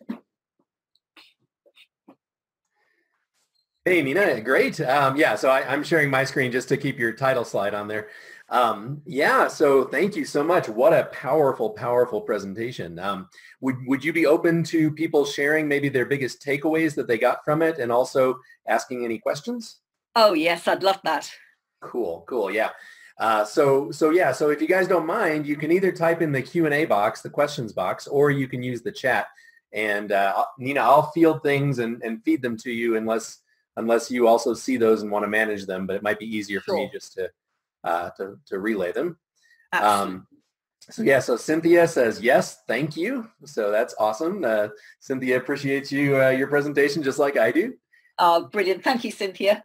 Hey, Nina, great. Um, yeah, so I, I'm sharing my screen just to keep your title slide on there. Um, yeah, so thank you so much. What a powerful, powerful presentation. Um, would, would you be open to people sharing maybe their biggest takeaways that they got from it and also asking any questions? Oh, yes, I'd love that. Cool, cool, yeah. Uh, so, so yeah, so if you guys don't mind, you can either type in the Q and A box, the questions box, or you can use the chat. And uh, Nina, I'll field things and, and feed them to you unless unless you also see those and want to manage them, but it might be easier for Sure. me just to, uh, to, to relay them. Absolutely. Um, So yeah, so Cynthia says, yes, thank you. So that's awesome. Uh, Cynthia appreciates you, uh, your presentation just like I do. Oh, brilliant. Thank you, Cynthia.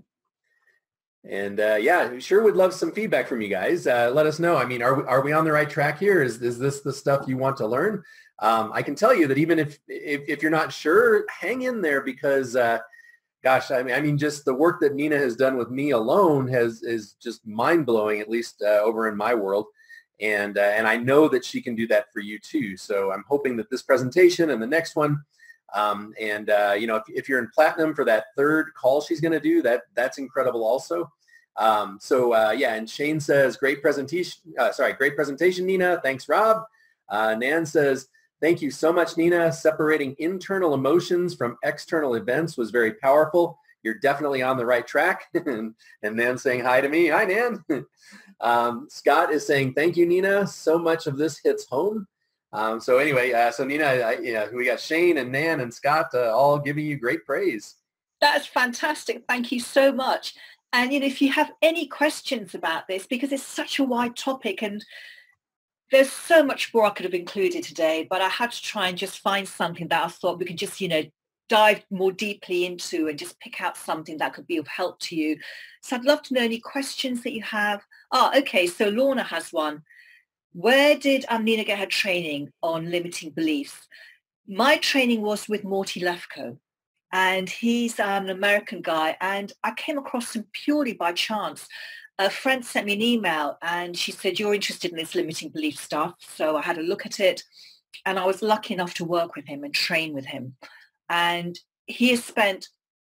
And uh, yeah, sure would love some feedback from you guys. Uh, let us know. I mean, are we, are we on the right track here? Is, is this the stuff you want to learn? Um, I can tell you that even if, if, if you're not sure, hang in there because uh, gosh, I mean, I mean, just the work that Nina has done with me alone has is just mind blowing, at least uh, over in my world. And uh, and I know that she can do that for you too. So I'm hoping that this presentation and the next one, um, and uh, you know, if, if you're in platinum for that third call she's going to do, that that's incredible also. Um, so uh, yeah, and Shane says, great presentation. Uh, sorry, great presentation, Nina. Thanks, Rob. Uh, Nan says, thank you so much, Nina. Separating internal emotions from external events was very powerful. You're definitely on the right track. and, and Nan saying hi to me. Hi, Nan. um, Scott is saying, thank you, Nina. So much of this hits home. Um, so anyway, uh, so Nina, I, you know, we got Shane and Nan and Scott uh, all giving you great praise. That's fantastic. Thank you so much. And, you know, if you have any questions about this, because it's such a wide topic and there's so much more I could have included today, but I had to try and just find something that I thought we could just, you know, dive more deeply into and just pick out something that could be of help to you. So I'd love to know any questions that you have. Ah, okay. So Lorna has one. Where did um, Nina get her training on limiting beliefs? My training was with Morty Lefko, and he's um, an American guy. And I came across him purely by chance. A friend sent me an email and she said, you're interested in this limiting belief stuff. So I had a look at it and I was lucky enough to work with him and train with him. And he has spent,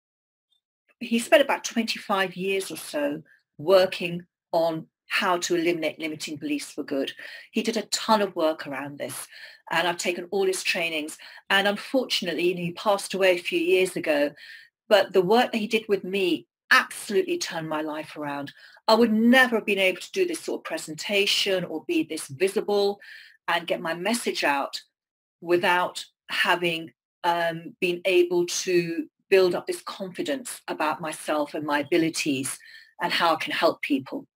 he spent about twenty-five years or so working on how to eliminate limiting beliefs for good. He did a ton of work around this and I've taken all his trainings. And unfortunately, he passed away a few years ago, but the work that he did with me absolutely turned my life around. I would never have been able to do this sort of presentation or be this visible and get my message out without having um, been able to build up this confidence about myself and my abilities and how I can help people.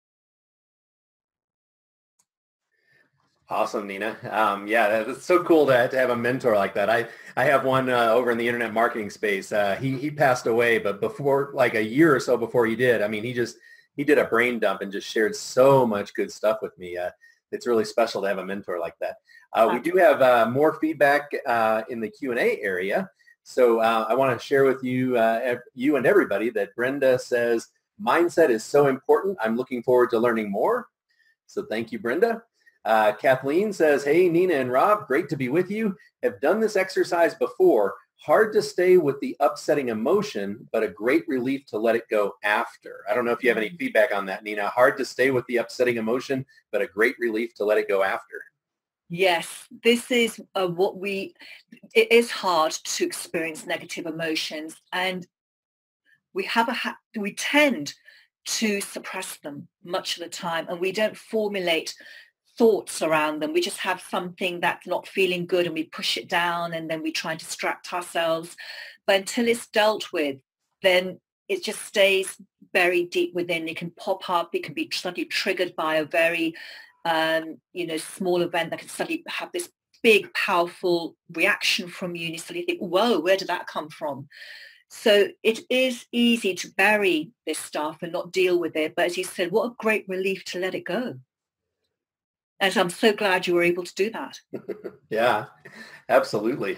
Awesome, Nina. Um, yeah, it's so cool to, to have a mentor like that. I, I have one uh, over in the internet marketing space. Uh, he, he passed away, but before, like a year or so before he did, I mean, he just, he did a brain dump and just shared so much good stuff with me. Uh, it's really special to have a mentor like that. Uh, we do have uh, more feedback uh, in the Q and A area. So uh, I want to share with you, uh, you and everybody that Brenda says, mindset is so important. I'm looking forward to learning more. So thank you, Brenda. Uh, Kathleen says, hey, Nina and Rob, great to be with you. Have done this exercise before. Hard to stay with the upsetting emotion, but a great relief to let it go after. I don't know if you have any feedback on that, Nina. Hard to stay with the upsetting emotion, but a great relief to let it go after. Yes, this is uh, what we, it is hard to experience negative emotions and we have a, ha- we tend to suppress them much of the time and we don't formulate thoughts around them. We just have something that's not feeling good and we push it down and then we try and distract ourselves. But until it's dealt with, then it just stays buried deep within. It can pop up. It can be suddenly triggered by a very, um, you know, small event that can suddenly have this big, powerful reaction from you. And you suddenly think, whoa, where did that come from? So it is easy to bury this stuff and not deal with it. But as you said, what a great relief to let it go. And I'm so glad you were able to do that. Yeah, absolutely.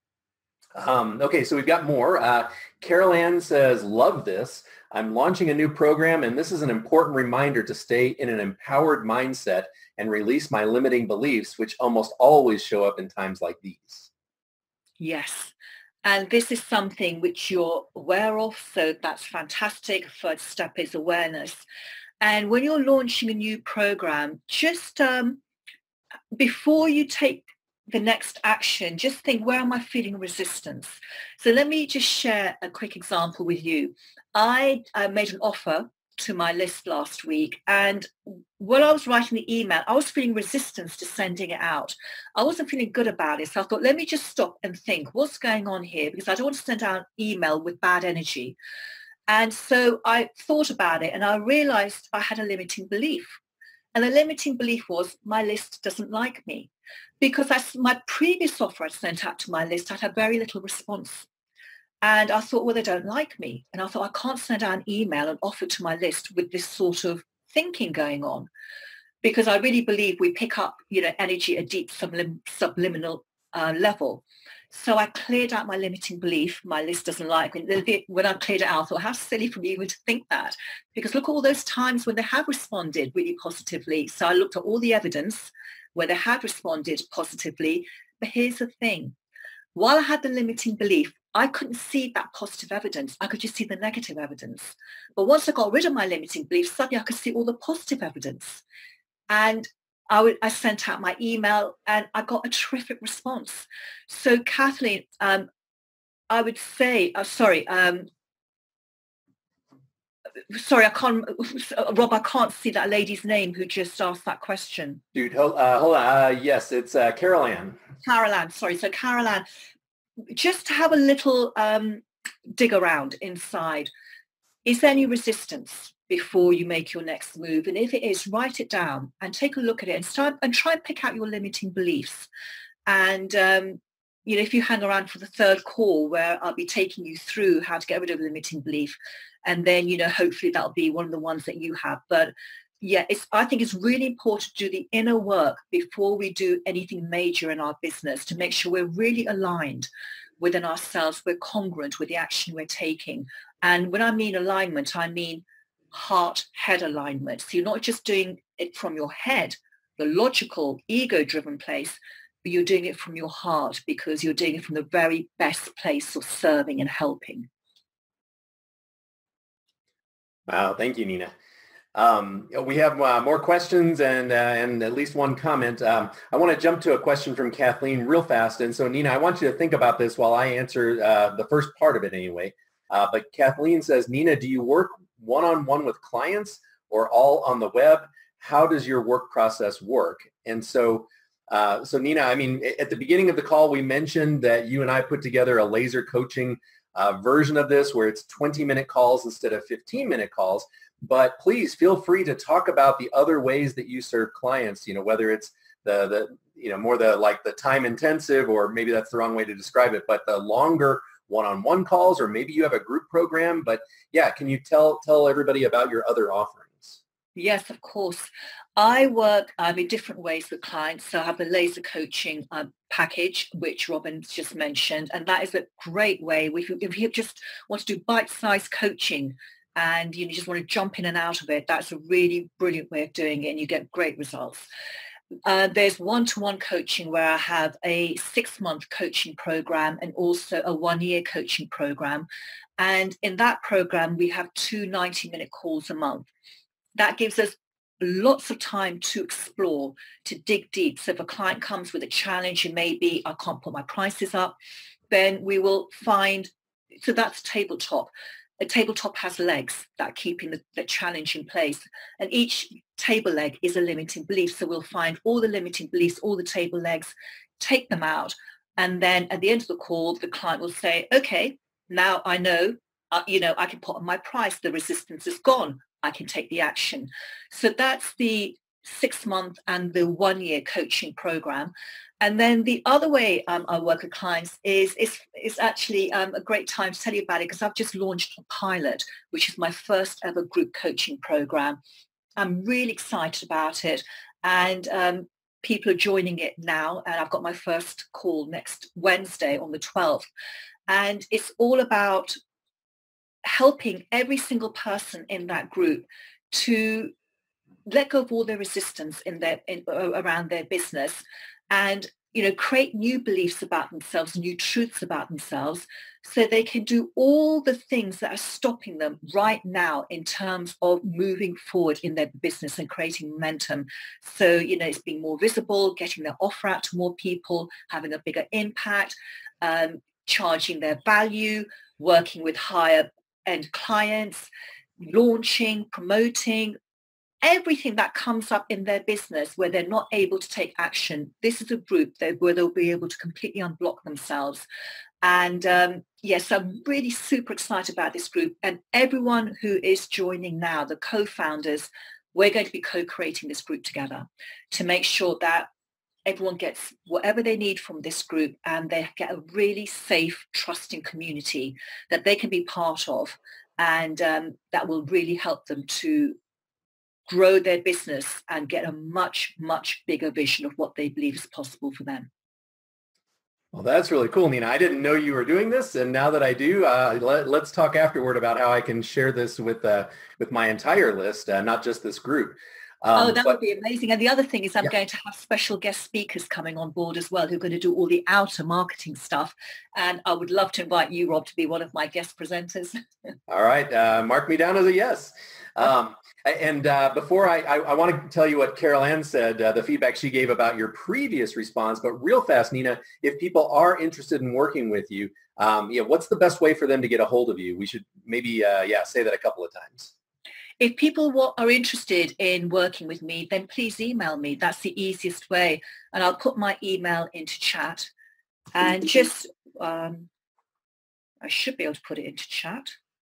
Um, okay, so we've got more. Uh, Carol Ann says, love this. I'm launching a new program, and this is an important reminder to stay in an empowered mindset and release my limiting beliefs, which almost always show up in times like these. Yes. And this is something which you're aware of. So that's fantastic. First step is awareness. And when you're launching a new program, just um, before you take the next action, just think, where am I feeling resistance? So let me just share a quick example with you. I uh, made an offer to my list last week. And while I was writing the email, I was feeling resistance to sending it out. I wasn't feeling good about it. So I thought, let me just stop and think, what's going on here? Because I don't want to send out an email with bad energy. And so I thought about it and I realized I had a limiting belief. And the limiting belief was my list doesn't like me, because I, my previous offer I sent out to my list, I'd had very little response. And I thought, well, they don't like me. And I thought, I can't send out an email and offer to my list with this sort of thinking going on, because I really believe we pick up, you know, energy at a deep sublim- subliminal uh, level. So I cleared out my limiting belief. My list doesn't like me. When I cleared it out, I thought, how silly for me even to think that, because look at all those times when they have responded really positively. So I looked at all the evidence where they had responded positively. But here's the thing. While I had the limiting belief, I couldn't see that positive evidence. I could just see the negative evidence. But once I got rid of my limiting belief, suddenly I could see all the positive evidence. And I, would, I sent out my email and I got a terrific response. So Kathleen, um, I would say, uh, sorry, um, sorry, I can't, Rob, I can't see that lady's name who just asked that question. Dude, hold, uh, hold on. Uh, yes, it's uh, Carol Ann. Carol Ann, sorry. So Carol Ann, just to have a little um, dig around inside, is there any resistance before you make your next move? And if it is, write it down and take a look at it and start and try and pick out your limiting beliefs. And, um, you know, if you hang around for the third call where I'll be taking you through how to get rid of a limiting belief, and then, you know, hopefully that'll be one of the ones that you have. But yeah, it's, I think it's really important to do the inner work before we do anything major in our business to make sure we're really aligned within ourselves. We're congruent with the action we're taking. And when I mean alignment, I mean heart-head alignment. So you're not just doing it from your head, the logical, ego-driven place, but you're doing it from your heart because you're doing it from the very best place of serving and helping. Wow, thank you, Nina. Um, we have uh, more questions and uh, and at least one comment. Um, I want to jump to a question from Kathleen real fast. And so, Nina, I want you to think about this while I answer uh, the first part of it anyway. Uh, but Kathleen says, Nina, do you work one-on-one with clients or all on the web? How does your work process work? And so, uh, so Nina, I mean, at the beginning of the call, we mentioned that you and I put together a laser coaching uh, version of this where it's twenty minute calls instead of fifteen minute calls. But please feel free to talk about the other ways that you serve clients, you know, whether it's the, the you know, more the like the time intensive, or maybe that's the wrong way to describe it, but the longer one-on-one calls, or maybe you have a group program. But yeah, can you tell tell everybody about your other offerings? Yes, of course. I work um, in different ways with clients. So I have a laser coaching um, package, which Robin's just mentioned. And that is a great way. If you, if you just want to do bite-sized coaching and you just want to jump in and out of it, that's a really brilliant way of doing it. And you get great results. Uh, there's one-to-one coaching where I have a six-month coaching program and also a one-year coaching program. And in that program, we have two ninety-minute calls a month. That gives us lots of time to explore, to dig deep. So if a client comes with a challenge, and maybe I can't put my prices up, then we will find, so that's tabletop. A tabletop has legs that are keeping the, the challenge in place. And each table leg is a limiting belief. So we'll find all the limiting beliefs, all the table legs, take them out. And then at the end of the call, the client will say, okay, now I know, uh, you know, I can put on my price. The resistance is gone. I can take the action. So that's the six month and the one year coaching program. And then the other way um, I work with clients is, is, is actually um, a great time to tell you about it, because I've just launched a pilot, which is my first ever group coaching program. I'm really excited about it. And um, people are joining it now. And I've got my first call next Wednesday on the twelfth. And it's all about helping every single person in that group to let go of all their resistance in their in, around their business, and you know, create new beliefs about themselves, new truths about themselves, so they can do all the things that are stopping them right now in terms of moving forward in their business and creating momentum. So, you know, it's being more visible, getting their offer out to more people, having a bigger impact, um, charging their value, working with higher end clients, launching, promoting, everything that comes up in their business where they're not able to take action. This is a group that, where they'll be able to completely unblock themselves. And um, yes, I'm really super excited about this group. And everyone who is joining now, the co-founders, we're going to be co-creating this group together to make sure that everyone gets whatever they need from this group and they get a really safe, trusting community that they can be part of, and um, that will really help them to grow their business and get a much, much bigger vision of what they believe is possible for them. Well, that's really cool, Nina. I didn't know you were doing this, and now that I do, uh, let, let's talk afterward about how I can share this with uh, with my entire list, uh, not just this group. Um, oh, that but, would be amazing. And the other thing is I'm yeah. going to have special guest speakers coming on board as well who are going to do all the outer marketing stuff. And I would love to invite you, Rob, to be one of my guest presenters. All right. Uh, mark me down as a yes. Um, and uh, before I, I, I want to tell you what Carol Ann said, uh, the feedback she gave about your previous response, but real fast, Nina, if people are interested in working with you, um, you know, what's the best way for them to get a hold of you? We should maybe, uh, yeah, say that a couple of times. If people are interested in working with me, then please email me. That's the easiest way. And I'll put my email into chat. And just, um, I should be able to put it into chat.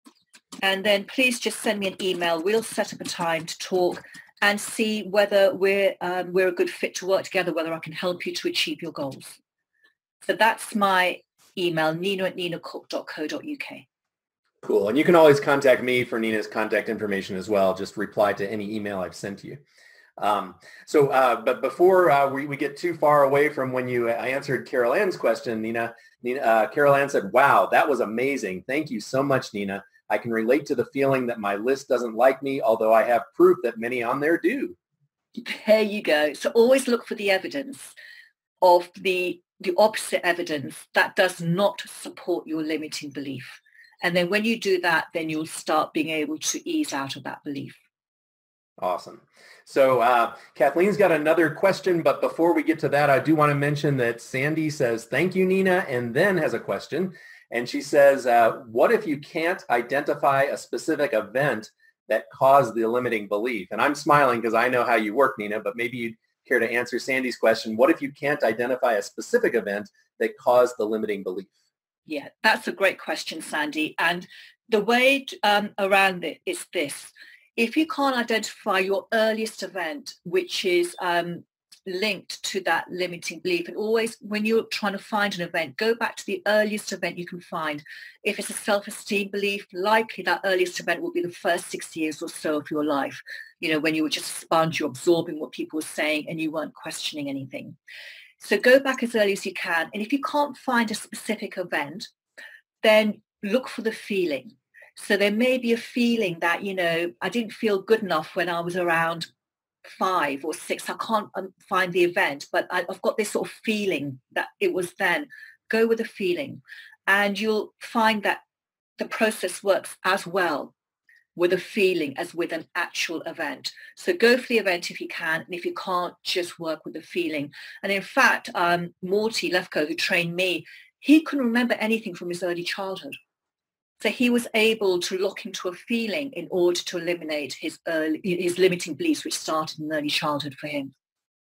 And then please just send me an email. We'll set up a time to talk and see whether we're, um, we're a good fit to work together, whether I can help you to achieve your goals. So that's my email, nina at nina cook dot co dot uk. Cool. And you can always contact me for Nina's contact information as well. Just reply to any email I've sent to you. Um, so, uh, but before uh, we, we get too far away from when you uh, answered Carol Ann's question, Nina, Nina uh, Carol Ann said, wow, that was amazing. Thank you so much, Nina. I can relate to the feeling that my list doesn't like me, although I have proof that many on there do. There you go. So always look for the evidence of the, the opposite evidence that does not support your limiting belief. And then when you do that, then you'll start being able to ease out of that belief. Awesome. So uh, Kathleen's got another question, but before we get to that, I do want to mention that Sandy says, thank you, Nina, and then has a question. And she says, uh, what if you can't identify a specific event that caused the limiting belief? And I'm smiling because I know how you work, Nina, but maybe you'd care to answer Sandy's question. What if you can't identify a specific event that caused the limiting belief? Yeah, that's a great question, Sandy. And the way um, around it is this. If you can't identify your earliest event, which is um, linked to that limiting belief, and always when you're trying to find an event, go back to the earliest event you can find. If it's a self-esteem belief, likely that earliest event will be the first six years or so of your life. You know, when you were just a sponge, you're absorbing what people were saying and you weren't questioning anything. So go back as early as you can. And if you can't find a specific event, then look for the feeling. So there may be a feeling that, you know, I didn't feel good enough when I was around five or six. I can't um, find the event, but I, I've got this sort of feeling that it was then. Go with the feeling. And you'll find that the process works as well with a feeling as with an actual event. So go for the event if you can, and if you can't, just work with the feeling. And in fact, um, Morty Lefko, who trained me, he couldn't remember anything from his early childhood. So he was able to lock into a feeling in order to eliminate his early, his limiting beliefs, which started in early childhood for him.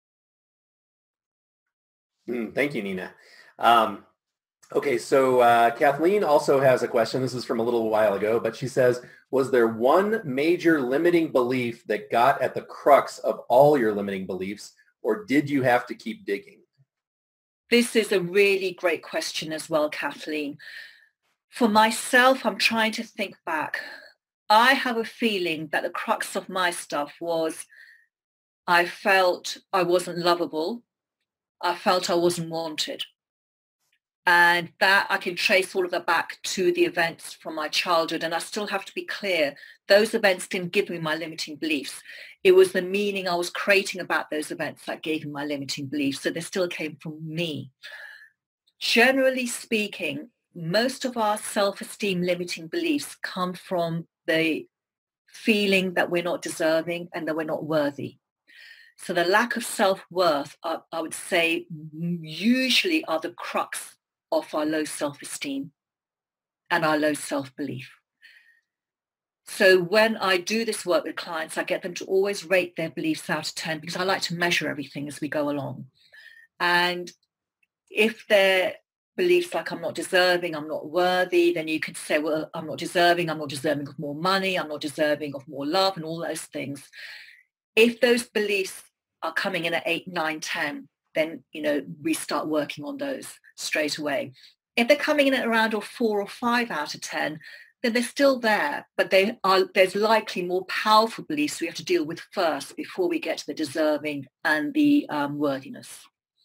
Mm, thank you, Nina. Um, Okay, so uh, Kathleen also has a question. This is from a little while ago, but she says, was there one major limiting belief that got at the crux of all your limiting beliefs, or did you have to keep digging? This is a really great question as well, Kathleen. For myself, I'm trying to think back. I have a feeling that the crux of my stuff was I felt I wasn't lovable. I felt I wasn't wanted. And that I can trace all of that back to the events from my childhood. And I still have to be clear, those events didn't give me my limiting beliefs. It was the meaning I was creating about those events that gave me my limiting beliefs. So they still came from me. Generally speaking, most of our self-esteem limiting beliefs come from the feeling that we're not deserving and that we're not worthy. So the lack of self-worth, I, I would say, usually are the crux of our low self-esteem and our low self-belief. So when I do this work with clients, I get them to always rate their beliefs out of ten because I like to measure everything as we go along. And if their beliefs like I'm not deserving, I'm not worthy, then you could say, well, I'm not deserving, I'm not deserving of more money, I'm not deserving of more love and all those things. If those beliefs are coming in at eight, nine, ten, then, you know, we start working on those straight away. If they're coming in at around or four or five out of ten, then they're still there, but they are, there's likely more powerful beliefs we have to deal with first before we get to the deserving and the um, worthiness.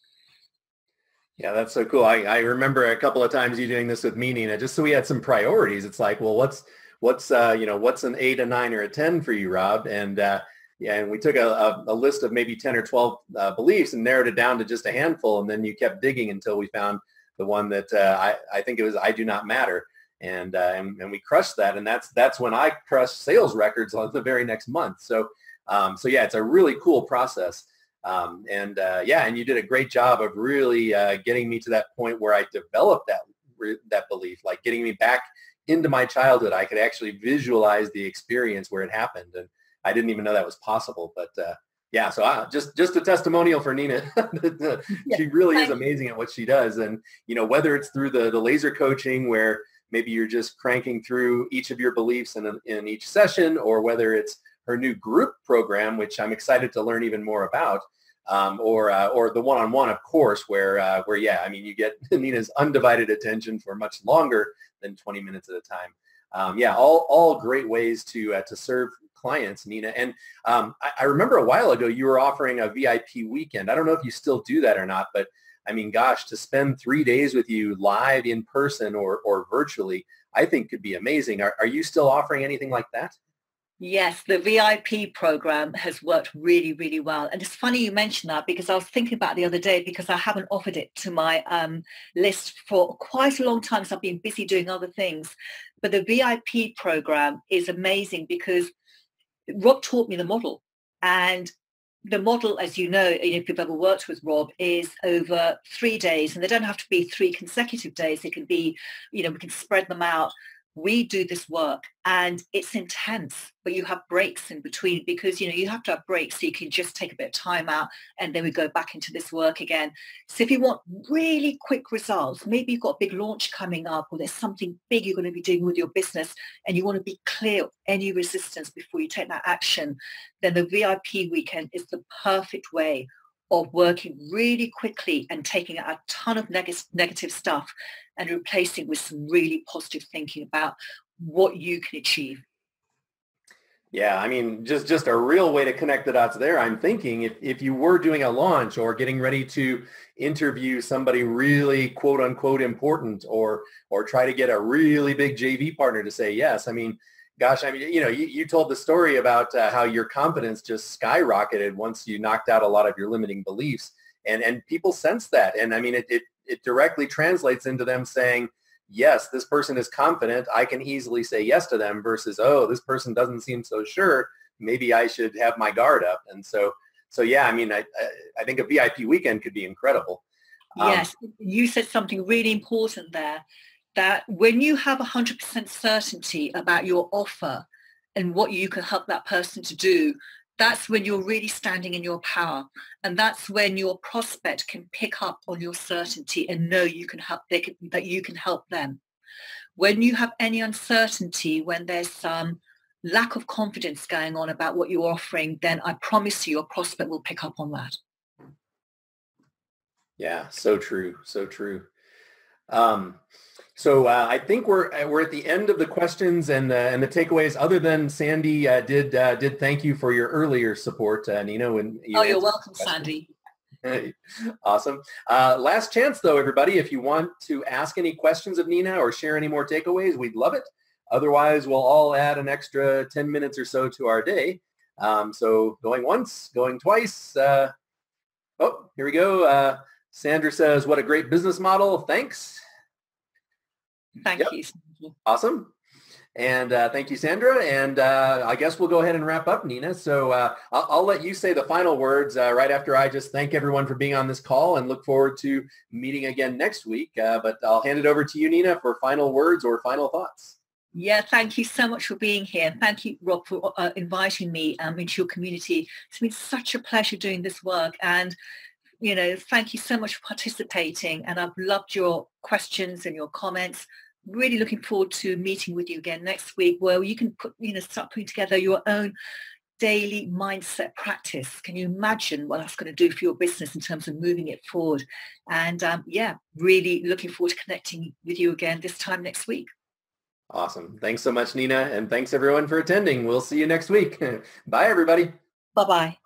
Yeah, that's so cool. I, I remember a couple of times you doing this with me, Nina, just so we had some priorities. It's like, well, what's, what's, uh, you know, what's an eight, a nine, or a ten for you, Rob? And, uh, yeah, and we took a, a, a list of maybe ten or twelve uh, beliefs and narrowed it down to just a handful. And then you kept digging until we found the one that uh, I, I think it was, I do not matter. And, uh, and, and we crushed that. And that's, that's when I crushed sales records on the very next month. So, um, so yeah, it's a really cool process. Um, and uh, yeah, and you did a great job of really uh, getting me to that point where I developed that that belief, like getting me back into my childhood. I could actually visualize the experience where it happened, and I didn't even know that was possible. But uh, yeah, so I, just just a testimonial for Nina. She really is amazing at what she does, and you know, whether it's through the the laser coaching where maybe you're just cranking through each of your beliefs in in each session, or whether it's her new group program, which I'm excited to learn even more about. Um, or uh, or the one-on-one, of course, where uh, where yeah, I mean, you get Nina's undivided attention for much longer than twenty minutes at a time. Um, yeah, all all great ways to uh, to serve clients, Nina. And um, I, I remember a while ago you were offering a V I P weekend. I don't know if you still do that or not, but I mean, gosh, to spend three days with you live in person or or virtually, I think could be amazing. Are, are you still offering anything like that? Yes, the V I P program has worked really, really well. And it's funny you mentioned that because I was thinking about it the other day because I haven't offered it to my um, list for quite a long time. So I've been busy doing other things. But the V I P program is amazing because Rob taught me the model. And the model, as you know, if you've ever worked with Rob, is over three days. And they don't have to be three consecutive days. It can be, you know, we can spread them out. We do this work and it's intense, but you have breaks in between because, you know, you have to have breaks so you can just take a bit of time out and then we go back into this work again. So if you want really quick results, maybe you've got a big launch coming up or there's something big you're going to be doing with your business and you want to be clear of any resistance before you take that action, then the V I P weekend is the perfect way of working really quickly and taking out a ton of neg- negative stuff and replacing with some really positive thinking about what you can achieve. Yeah, I mean, just, just a real way to connect the dots there. I'm thinking if, if you were doing a launch or getting ready to interview somebody really quote unquote important or or try to get a really big J V partner to say yes, I mean, gosh, I mean, you know, you, you told the story about uh, how your confidence just skyrocketed once you knocked out a lot of your limiting beliefs. And and people sense that. And I mean, it, it, it directly translates into them saying, yes, this person is confident. I can easily say yes to them versus, oh, this person doesn't seem so sure. Maybe I should have my guard up. And so, so yeah, I mean, I, I think a V I P weekend could be incredible. Yes, um, you said something really important there. That when you have one hundred percent certainty about your offer and what you can help that person to do, that's when you're really standing in your power. And that's when your prospect can pick up on your certainty and know you can help, they can, that you can help them. When you have any uncertainty, when there's some lack of confidence going on about what you're offering, then I promise you your prospect will pick up on that. Yeah, so true. So true. Um, So uh, I think we're we're at the end of the questions and uh, and the takeaways. Other than Sandy uh, did uh, did thank you for your earlier support, uh, Nina. When you oh, you're welcome, Sandy. Awesome. Uh, last chance, though, everybody. If you want to ask any questions of Nina or share any more takeaways, we'd love it. Otherwise, we'll all add an extra ten minutes or so to our day. Um, so going once, going twice. Uh, oh, here we go. Uh, Sandra says, "What a great business model. Thanks." Thank yep. you. Awesome. And uh, thank you, Sandra. And uh, I guess we'll go ahead and wrap up, Nina. So uh, I'll, I'll let you say the final words uh, right after I just thank everyone for being on this call and look forward to meeting again next week. Uh, but I'll hand it over to you, Nina, for final words or final thoughts. Yeah, thank you so much for being here. Thank you, Rob, for uh, inviting me um, into your community. It's been such a pleasure doing this work. And you know, thank you so much for participating. And I've loved your questions and your comments. Really looking forward to meeting with you again next week where you can put, you know, start putting together your own daily mindset practice. Can you imagine what that's going to do for your business in terms of moving it forward? And um, yeah, really looking forward to connecting with you again this time next week. Awesome. Thanks so much, Nina. And thanks everyone for attending. We'll see you next week. Bye, everybody. Bye-bye.